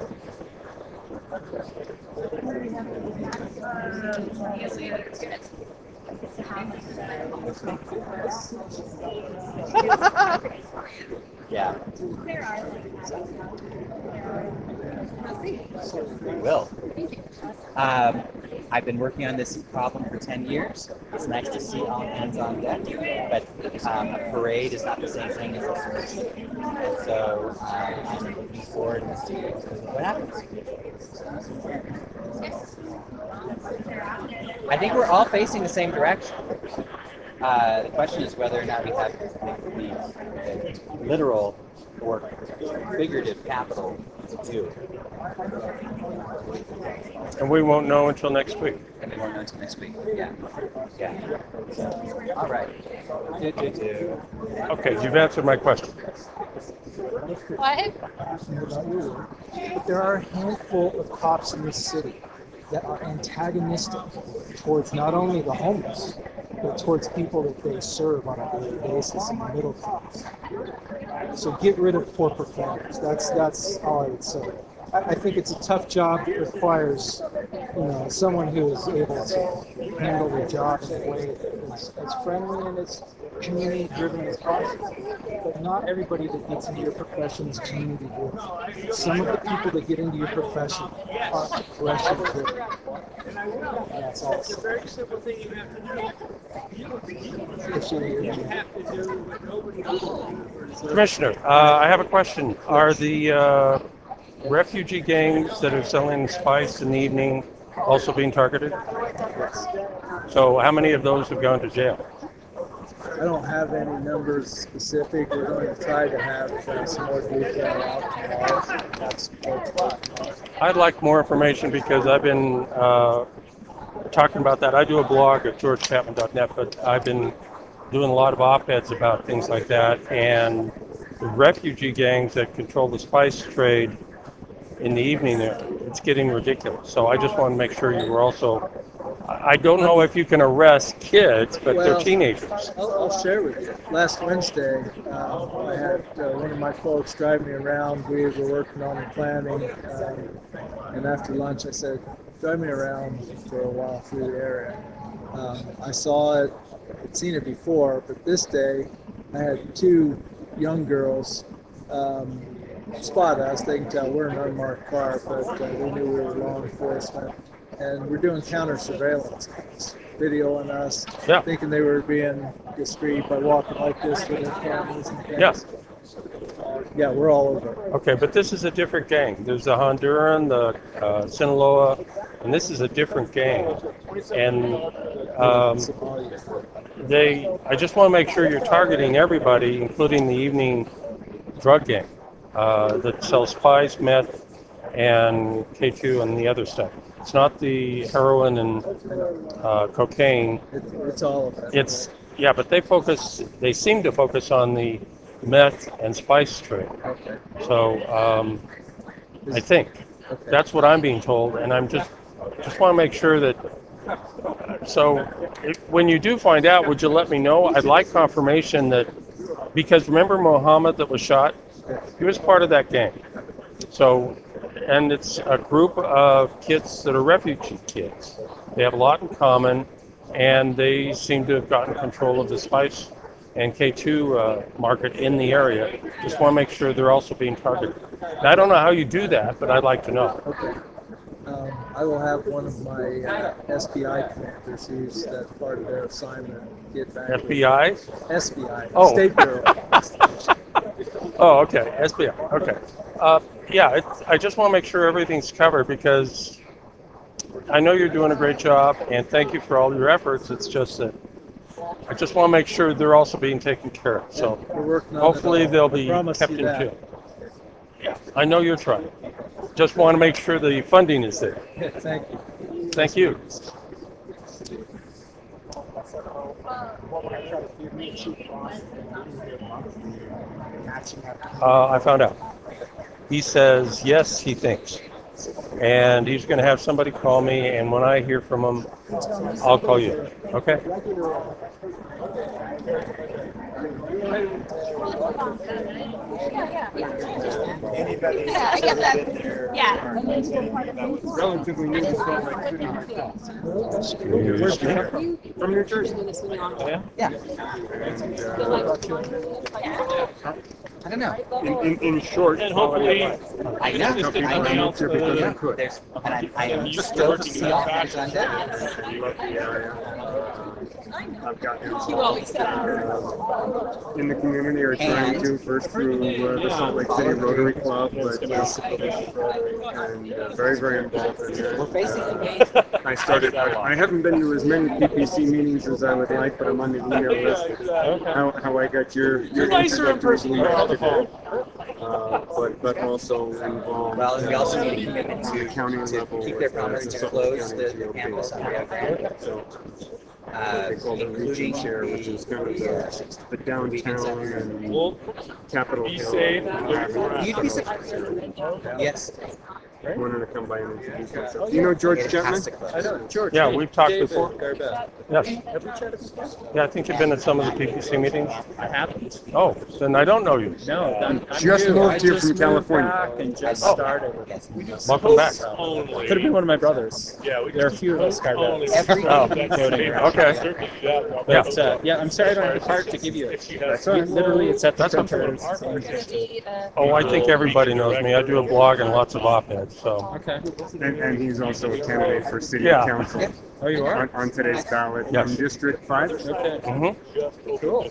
Yeah. We will. Um, I've been working on this problem for ten years. It's nice to see all hands on deck, but um, a parade is not the same thing as a search. And so um, I'm looking forward to see what happens. I think we're all facing the same direction. Uh, the question is whether or not we have the, the, the literal or figurative capital to do. And we won't know until next week. And we won't know until next week. Yeah. Yeah. So, all right. Do, do, do. Okay, you've answered my question. What? But there are a handful of cops in this city that are antagonistic towards not only the homeless, but towards people that they serve on a daily basis in the middle class. So get rid of poor performers. That's that's all I would say. I, I think it's a tough job that requires, you know, someone who is able to handle the job in a way that is as friendly and as community-driven as possible. But not everybody that gets into your profession is community-driven. Some of the people that get into your profession are aggression-driven. And that's all. It's a very simple thing you have to do. Appreciate your You have to do what nobody else. Commissioner, uh, I have a question. Are the uh, refugee gangs that are selling spice in the evening also being targeted? Yes. So how many of those have gone to jail? I don't have any numbers specific. We're going to try to have uh, some more detail out tomorrow. That's I'd like more information because I've been uh, talking about that. I do a blog at george chapman dot net, but I've been doing a lot of op-eds about things like that. And the refugee gangs that control the spice trade in the evening, it's getting ridiculous. So I just want to make sure you were also, I don't know if you can arrest kids, but they're Well, teenagers. I'll, I'll share with you. Last Wednesday, um, I had uh, one of my folks drive me around. We were working on the planning, um, and after lunch, I said, "Drive me around for a while through the area." Um, I saw it, I'd seen it before, but this day, I had two young girls um, spot us. They can tell we're an unmarked car, but uh, they knew we were law enforcement. And we're doing counter surveillance, videoing us, yeah. thinking they were being discreet by walking like this with their cameras and things. Yeah. Yeah, we're all over it. Okay, but this is a different gang. There's the Honduran, the uh, Sinaloa, and this is a different gang. And um, they, I just want to make sure you're targeting everybody, including the evening drug gang uh, that sells spice, meth, and K two and the other stuff. It's not the heroin and uh, cocaine. It's all of that. It's yeah, but they focus. They seem to focus on the meth and spice trade. Okay. So um, I think that's what I'm being told, and I'm just just want to make sure that. So if, when you do find out, would you let me know? I'd like confirmation that, because remember Mohammed that was shot? He was part of that gang. So, and it's a group of kids that are refugee kids. They have a lot in common, and they seem to have gotten control of the spice and K two uh, market in the area. Just want to make sure they're also being targeted. And I don't know how you do that, but I'd like to know. Okay. Um, I will have one of my uh, S B I commanders, who's that's part of their assignment, get back. F B I? S B I. Oh. State Bureau. Oh, okay, S B I, okay. Uh, yeah, it, I just want to make sure everything's covered, because I know you're doing a great job, and thank you for all your efforts. It's just that I just want to make sure they're also being taken care of. So We're working on it hopefully all. they'll I be promise kept you in that. check. Yeah, I know you're trying. Just want to make sure the funding is there. Thank you. Thank you. Uh, I found out. He says yes, he thinks. And he's going to have somebody call me, and when I hear from him, I'll call you. Okay? Anybody Yeah, I get that. Yeah. relatively new to Salt Lake City myself. Where's you from? From New Jersey. Yeah. I don't know. In, in, in short, And quality hopefully- of life. I know. Tell people I to know. move here because Yeah. they could. There's, and I, I am stoked to see all hands on deck. I love the area. I've gotten You involved always said. uh, in the community, or trying to, first through uh, the Salt Lake City Rotary Club, but basically and uh, very, very involved in there. Uh, I started, I, I haven't been to as many P P C meetings as I would like, but I'm on the email list. How, how I got your, your introductory brief today. Uh, but, but also involved Well, and we also uh, need a commitment on the to, county to level keep with, their promise uh, to Salt Lake close County the G O P. campus on Rio Grande. So, Uh, they call it including Region Share, which is kind of the, the downtown and Capitol be Hill. safe. uh, You'd be surprised. Yes. Wanted to come by and introduce myself. Do you know George Chapman? I know, George. Yeah, hey, we've talked David before. Garbett. Yes. Have we chatted before? Yeah, I think you've been at some of the P P C meetings. I haven't. Oh, then I don't know you. No, I'm, I'm Just new. moved I here just from moved California. back and just Oh. started. Welcome back. Could have been one of my brothers. Yeah, there are a few of us Garbett's. Oh, Voting around. okay. Yeah. But, uh, yeah, I'm sorry I don't have the card to give you it. That's all right. Literally, it's at the That's okay. printers. Oh, I think everybody knows me. I do a blog and lots of op-eds, so. Okay. And, and he's also a candidate for city Yeah. council. Oh, you are? On, on today's ballot Yes. in District five. Okay. Mhm. Cool.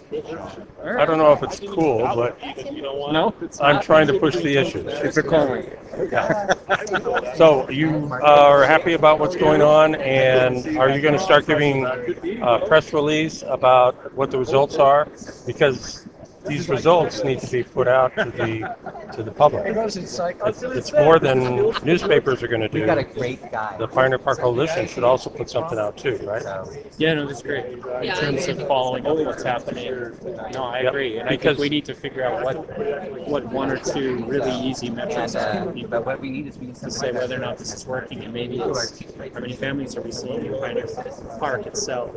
I don't know if it's cool, but No, it's I'm not. trying to push the issues. It's a calling. Yeah. So you are happy about what's going on, and are you going to start giving a press release about what the results are? Because these results need to be put out to the to the public. It's, it's more than newspapers are going to do. We've got a great guy. The Pioneer Park Coalition should also put something out too, right? Yeah, no, that's great. In terms of following up what's happening, no, I Yep. agree. And I Because- think we need to figure out what what one or two really easy metrics And, uh, can be but what we need is we need to say whether or not this is working, and maybe it's how many families are we seeing in Pioneer Park itself.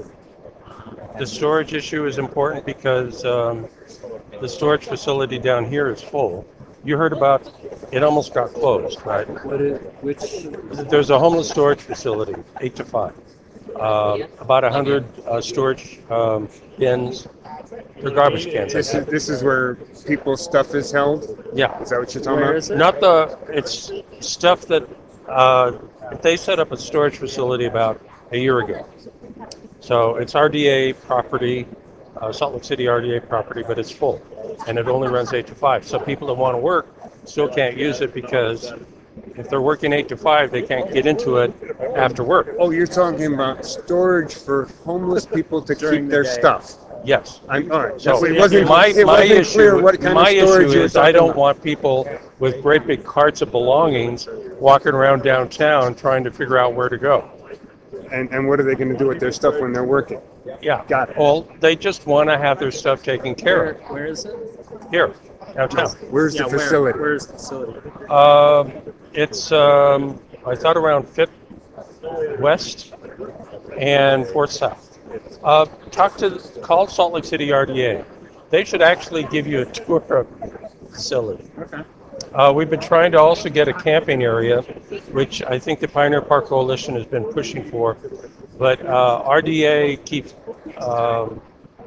The storage issue is important because um, the storage facility down here is full. You heard about, it almost got closed, right? What is, which There's a homeless storage facility, eight to five. Uh, about a hundred uh, storage um, bins, they're garbage cans. I This is, think. this is where people's stuff is held? Yeah. Is that what you're talking Where about? is it? Not the, it's stuff that, uh, they set up a storage facility about a year ago. So it's R D A property, uh, Salt Lake City R D A property, but it's full. And it only runs eight to five. So people that want to work still can't use it because if they're working eight to five, they can't get into it after work. Oh, you're talking about storage for homeless people to During keep the their day. stuff. Yes. I'm, all right. So it wasn't, my, it my wasn't issue, clear what kind my of storage issue you were is I talking don't about. want people with great big carts of belongings walking around downtown trying to figure out where to go. And, and what are they going to do with their stuff when they're working? Yeah. Got it. Well, they just want to have their stuff taken care of. Where is it? Here, downtown. Where's Yeah, the where- facility? Where's the facility? Um, it's, um, I thought around Fifth West and Fourth South. Uh, talk to, call Salt Lake City R D A. They should actually give you a tour of the facility. Okay. Uh, we've been trying to also get a camping area, which I think the Pioneer Park Coalition has been pushing for, but uh, R D A keeps um,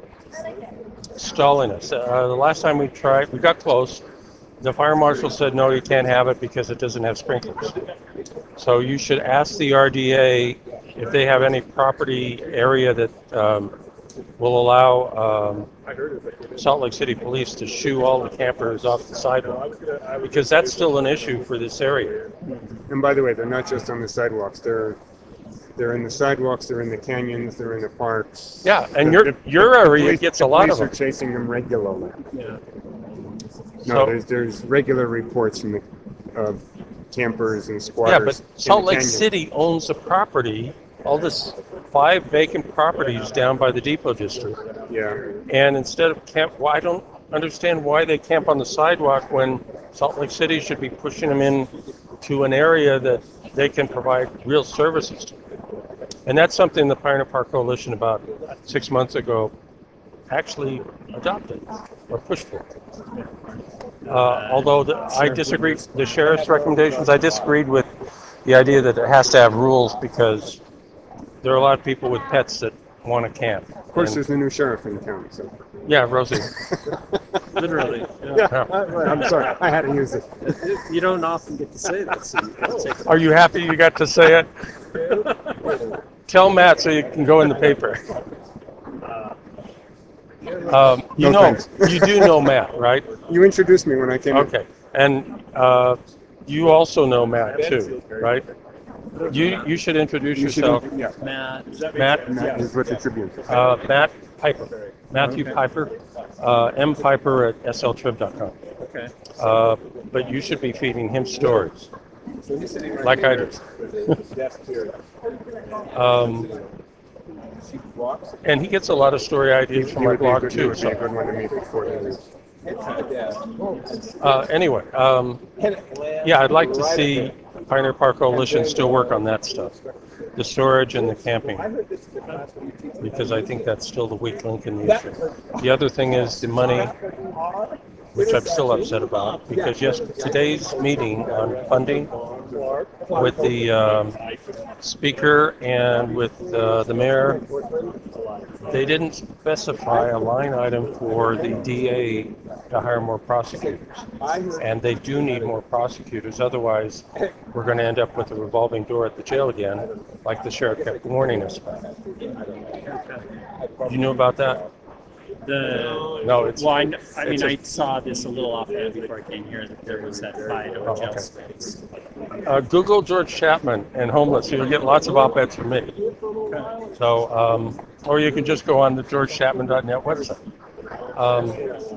stalling us. Uh, the last time we tried, we got close. The fire marshal said, no, you can't have it because it doesn't have sprinklers. So you should ask the R D A if they have any property area that um, will allow um, Salt Lake City Police to shoo all the campers off the sidewalk, because that's still an issue for this area. And by the way, they're not just on the sidewalks. They're they're in the sidewalks. They're in the canyons. They're in the parks. Yeah, and The- your the- your the area police- gets the a lot police of are them. chasing them regularly. Yeah. No, So- there's there's regular reports from the of campers and Yeah, squatters. but in Salt the Lake canyon. City owns the property, all this five vacant properties down by the Depot District. Yeah. And instead of camp, well, I don't understand why they camp on the sidewalk when Salt Lake City should be pushing them in to an area that they can provide real services to. And that's something the Pioneer Park Coalition about six months ago actually adopted or pushed for. Uh, although the, I disagreed, the sheriff's recommendations, I disagreed with the idea that it has to have rules because there are a lot of people with pets that want to camp. Of course, And- there's a new sheriff in the county. So. Yeah, Rosie. Literally. Yeah. I, I'm sorry. I had to use it. You don't often get to say that. So you take it. Are you happy you got to say it? Tell Matt so you can go in the paper. Um, you No know, thanks. you do know Matt, right? You introduced me when I came in. Okay, and uh, you also know Matt too, right? You you should introduce You should yourself. in- yeah. Matt. Matt. Matt is with the Tribune. Uh, Matt Piper. Matthew Piper. Uh, M Piper at S L trib dot com. Okay. Uh, but you should be feeding him stories, like I do. um, and he gets a lot of story ideas from He my would be a blog good, he too. would be a So. good one to meet before he leaves. Uh, anyway, um, yeah, I'd like to see Pioneer Park Coalition still work on that stuff, the storage and the camping, because I think that's still the weak link in the issue. The other thing is the money, which I'm still upset about, because yes, today's meeting on funding with the um, speaker and with uh, the mayor, they didn't specify a line item for the D A to hire more prosecutors. And they do need more prosecutors, otherwise we're going to end up with a revolving door at the jail again, like the sheriff kept warning us about. You knew about that? The No, it's- well, I, kn- I it's mean, a- I saw this a little offhand before I came here that there was that fight over Oh, jail okay. space. Uh, Google George Chapman and homeless. You'll get lots of op-eds from me. So, um, or you can just go on the george chapman dot net website. Um,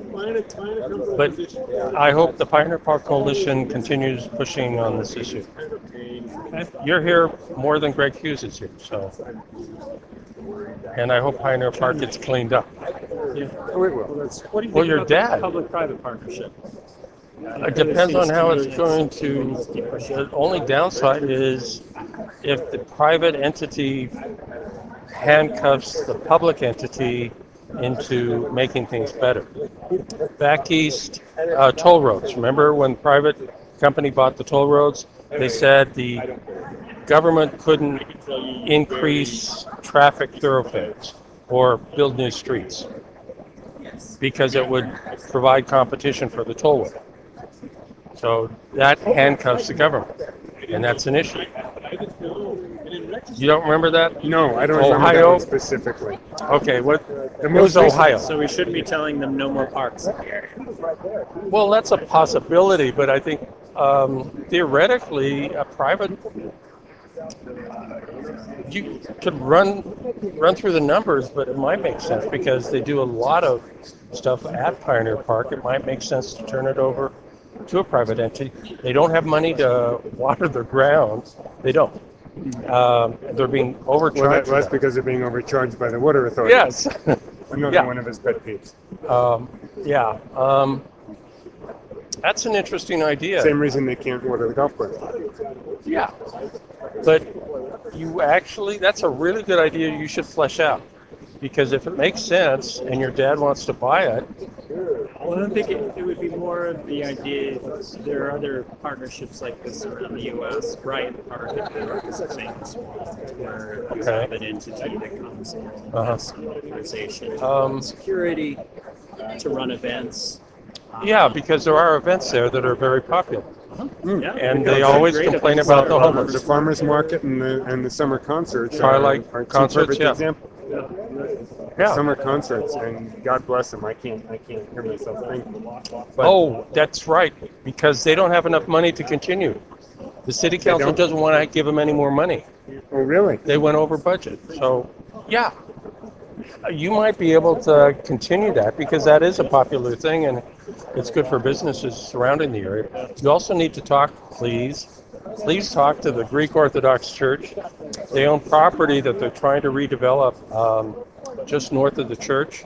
but I hope the Pioneer Park Coalition continues pushing on this issue. You're here more than Greg Hughes is here, so. And I hope Pioneer Park gets cleaned up. Yeah. Oh, it will. Well, that's, what do you Well, think your about dad. the public-private partnership? It depends on how it's going to, the only downside is if the private entity handcuffs the public entity into making things better. Back east, uh, toll roads. Remember when private company bought the toll roads? They said the government couldn't increase traffic thoroughfares or build new streets because it would provide competition for the tollway. So that handcuffs the government, and that's an issue. You don't remember that? No, I don't remember that Ohio one specifically. Okay, what? The It was most recent- Ohio. So we shouldn't be telling them no more parks in the area. Well, that's a possibility, but I think um, theoretically, a private You could run run through the numbers, but it might make sense because they do a lot of stuff at Pioneer Park. It might make sense to turn it over to a private entity. They don't have money to water their grounds. They don't. Um, they're being overcharged. Well, that, for that's that. because they're being overcharged by the water authority. Yes. Another Yeah. one of his pet peeves. Um, yeah. Um, that's an interesting idea. Same reason they can't water the golf course. Yeah. But you actually, that's a really good idea you should flesh out. Because if it makes sense and your dad wants to buy it, Well, I think it, it would be more of the idea that there are other partnerships like this around the U S. Bryant Park is a famous one, where you Okay. have an entity that comes in and Uh-huh. has some authorization to Um, run security, to run events. yeah, because there are events there that are very popular. Yeah, And we've they got always great complain events about there. the homeless. The farmers market and the and the summer concerts Twilight are, are two concerts, perfect yeah. examples. Yeah. Summer concerts, and God bless them. I can't I can't hear myself think. But Oh, that's right, because they don't have enough money to continue. The city council don't? doesn't want to give them any more money. Oh, really? They went over budget. So, yeah, you might be able to continue that because that is a popular thing and it's good for businesses surrounding the area. You also need to talk, please, please talk to the Greek Orthodox Church. They own property that they're trying to redevelop um, just north of the church.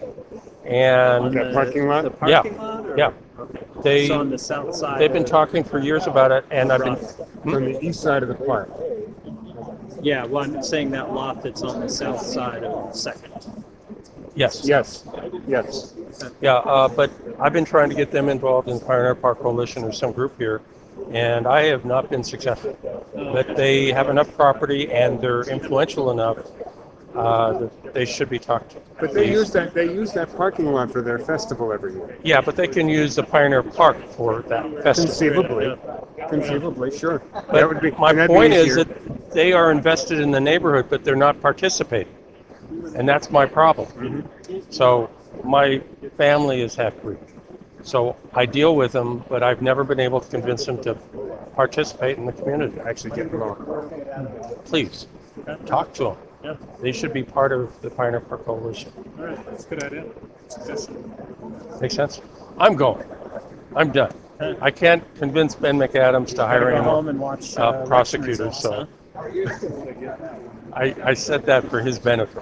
And That parking lot? The parking lot? Or? yeah. They, So on the south side they've been of- talking for years about it, and I've been. From the east side of the park. Yeah, well, I'm saying that lot that's on the south side of Second. Yes. Yes. Yes. Yeah, uh, but I've been trying to get them involved in Pioneer Park Coalition or some group here, and I have not been successful. But they have enough property and they're influential enough uh, that they should be talked to. But they use that they use that parking lot for their festival every year. Yeah, but they can use the Pioneer Park for that festival. Conceivably. Conceivably, sure. But that would be my and that'd be point is easier. that they are invested in the neighborhood, but they're not participating. And that's my problem. Mm-hmm. So my family is half Greek. So I deal with them, but I've never been able to convince them to participate in the community. Actually get involved. Please, talk to them. Yeah. They should be part of the Pioneer Park Coalition. All right, that's a good idea. Make sense? I'm going. I'm done. I can't convince Ben McAdams to hire Go any home more and watch, uh, uh, election prosecutors. results, So I, I said that for his benefit.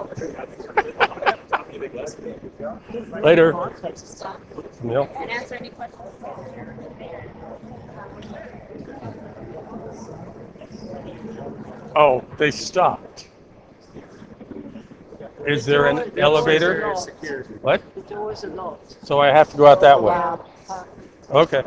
Later. Camille? And answer any questions. Oh, they stopped. Is there an elevator? What? The doors are locked. So I have to go out that way. Okay.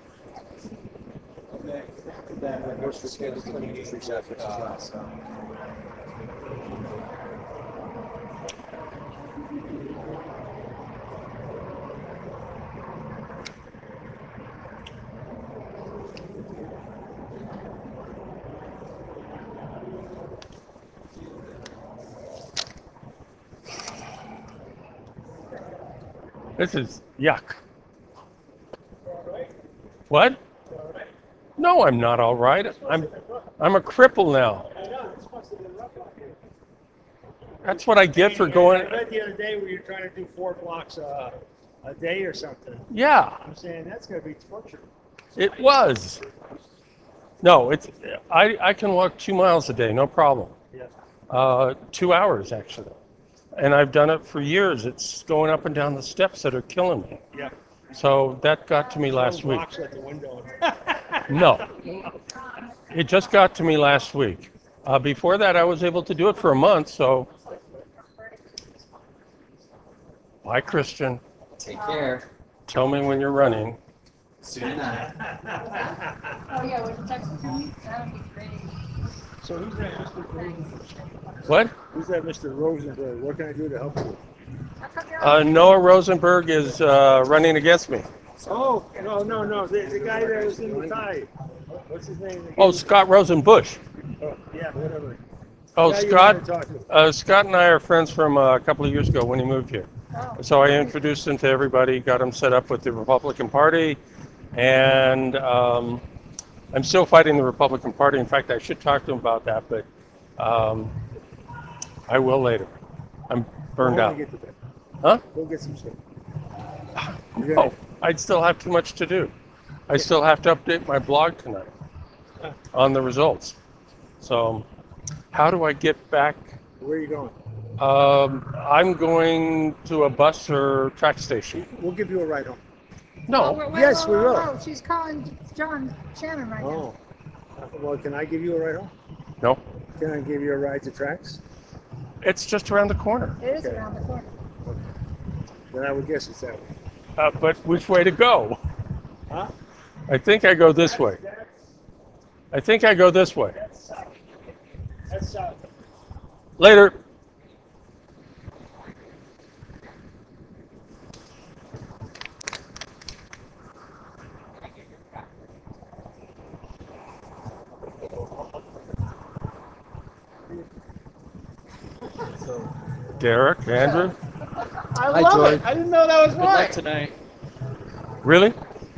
This is yuck. What? No, I'm not all right. I'm I'm a cripple now. That's what I get for going. I read the other day where you're trying to do four blocks uh, a day or something. Yeah. I'm saying that's going to be torture. It was. No, it's I I can walk two miles a day, no problem. Yeah. Uh, two hours actually, and I've done it for years. It's going up and down the steps that are killing me. Yeah. So that got to me last week. Box at the window. No, it just got to me last week. Uh, before that, I was able to do it for a month. So, bye, Christian. Take care. Tell me when you're running. Soon enough. Oh, yeah, would you text it to me? That would be great. So who's that Mister Rosenberg? What? Who's that Mister Rosenberg? What can I do to help you? Uh, Noah Rosenberg is uh, running against me. Oh, no, no, no. The, the guy that was in the tie. What's his name? Oh, Scott Rosenbush. Oh, yeah, whatever. Oh, The guy you Scott. wanted to talk to. Uh, Scott and I are friends from uh, a couple of years ago when he moved here. So I introduced him to everybody, got him set up with the Republican Party, and um, I'm still fighting the Republican Party. In fact, I should talk to him about that, but um, I will later. I'm burned Go home out. and get to bed. Huh? Go get some sleep. Oh, I'd still have too much to do. I still have to update my blog tonight on the results. So how do I get back? Where are you going? Um, I'm going to a bus or track station. We'll give you a ride home. No. Whoa, whoa, Yes, whoa, we whoa, will. whoa. She's calling John Shannon right now. Oh. Well, can I give you a ride home? No. Can I give you a ride to tracks? It's just around the corner. It is around the corner. Then I would guess it's that way. Uh, but which way to go? Huh? I think I go this way. I think I go this way. That's south. Later. Derek, Andrew. I Hi, love George. it. I didn't know that was Good luck right. tonight. Really?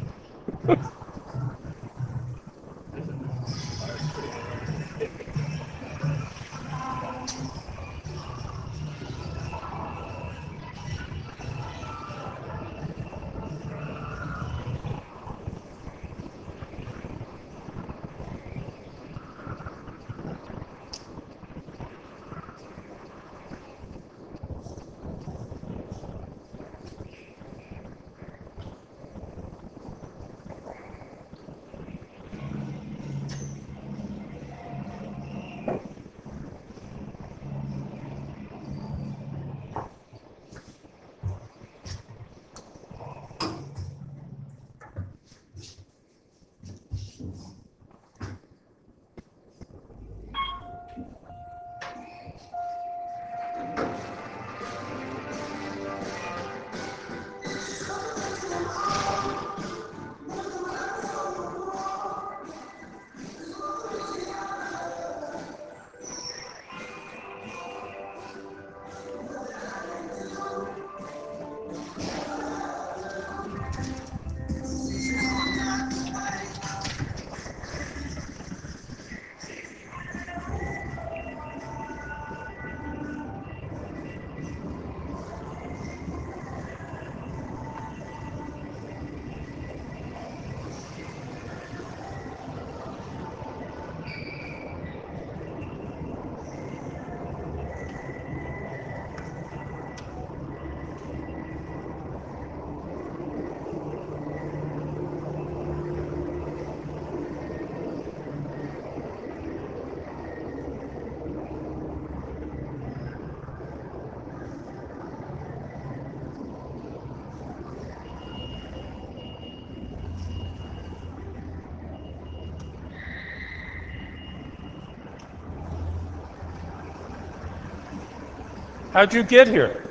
How'd you get here?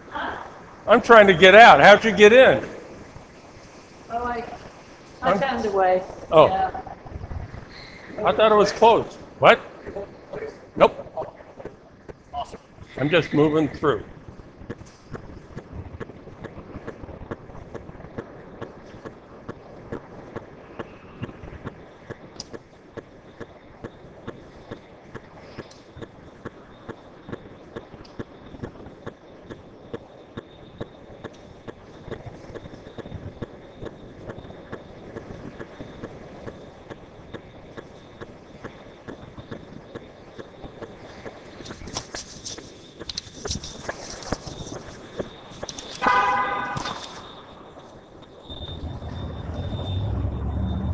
I'm trying to get out. How'd you get in? Oh, I, I I'm- found a way. Oh. Yeah. I thought it was closed. What? Nope. I'm just moving through.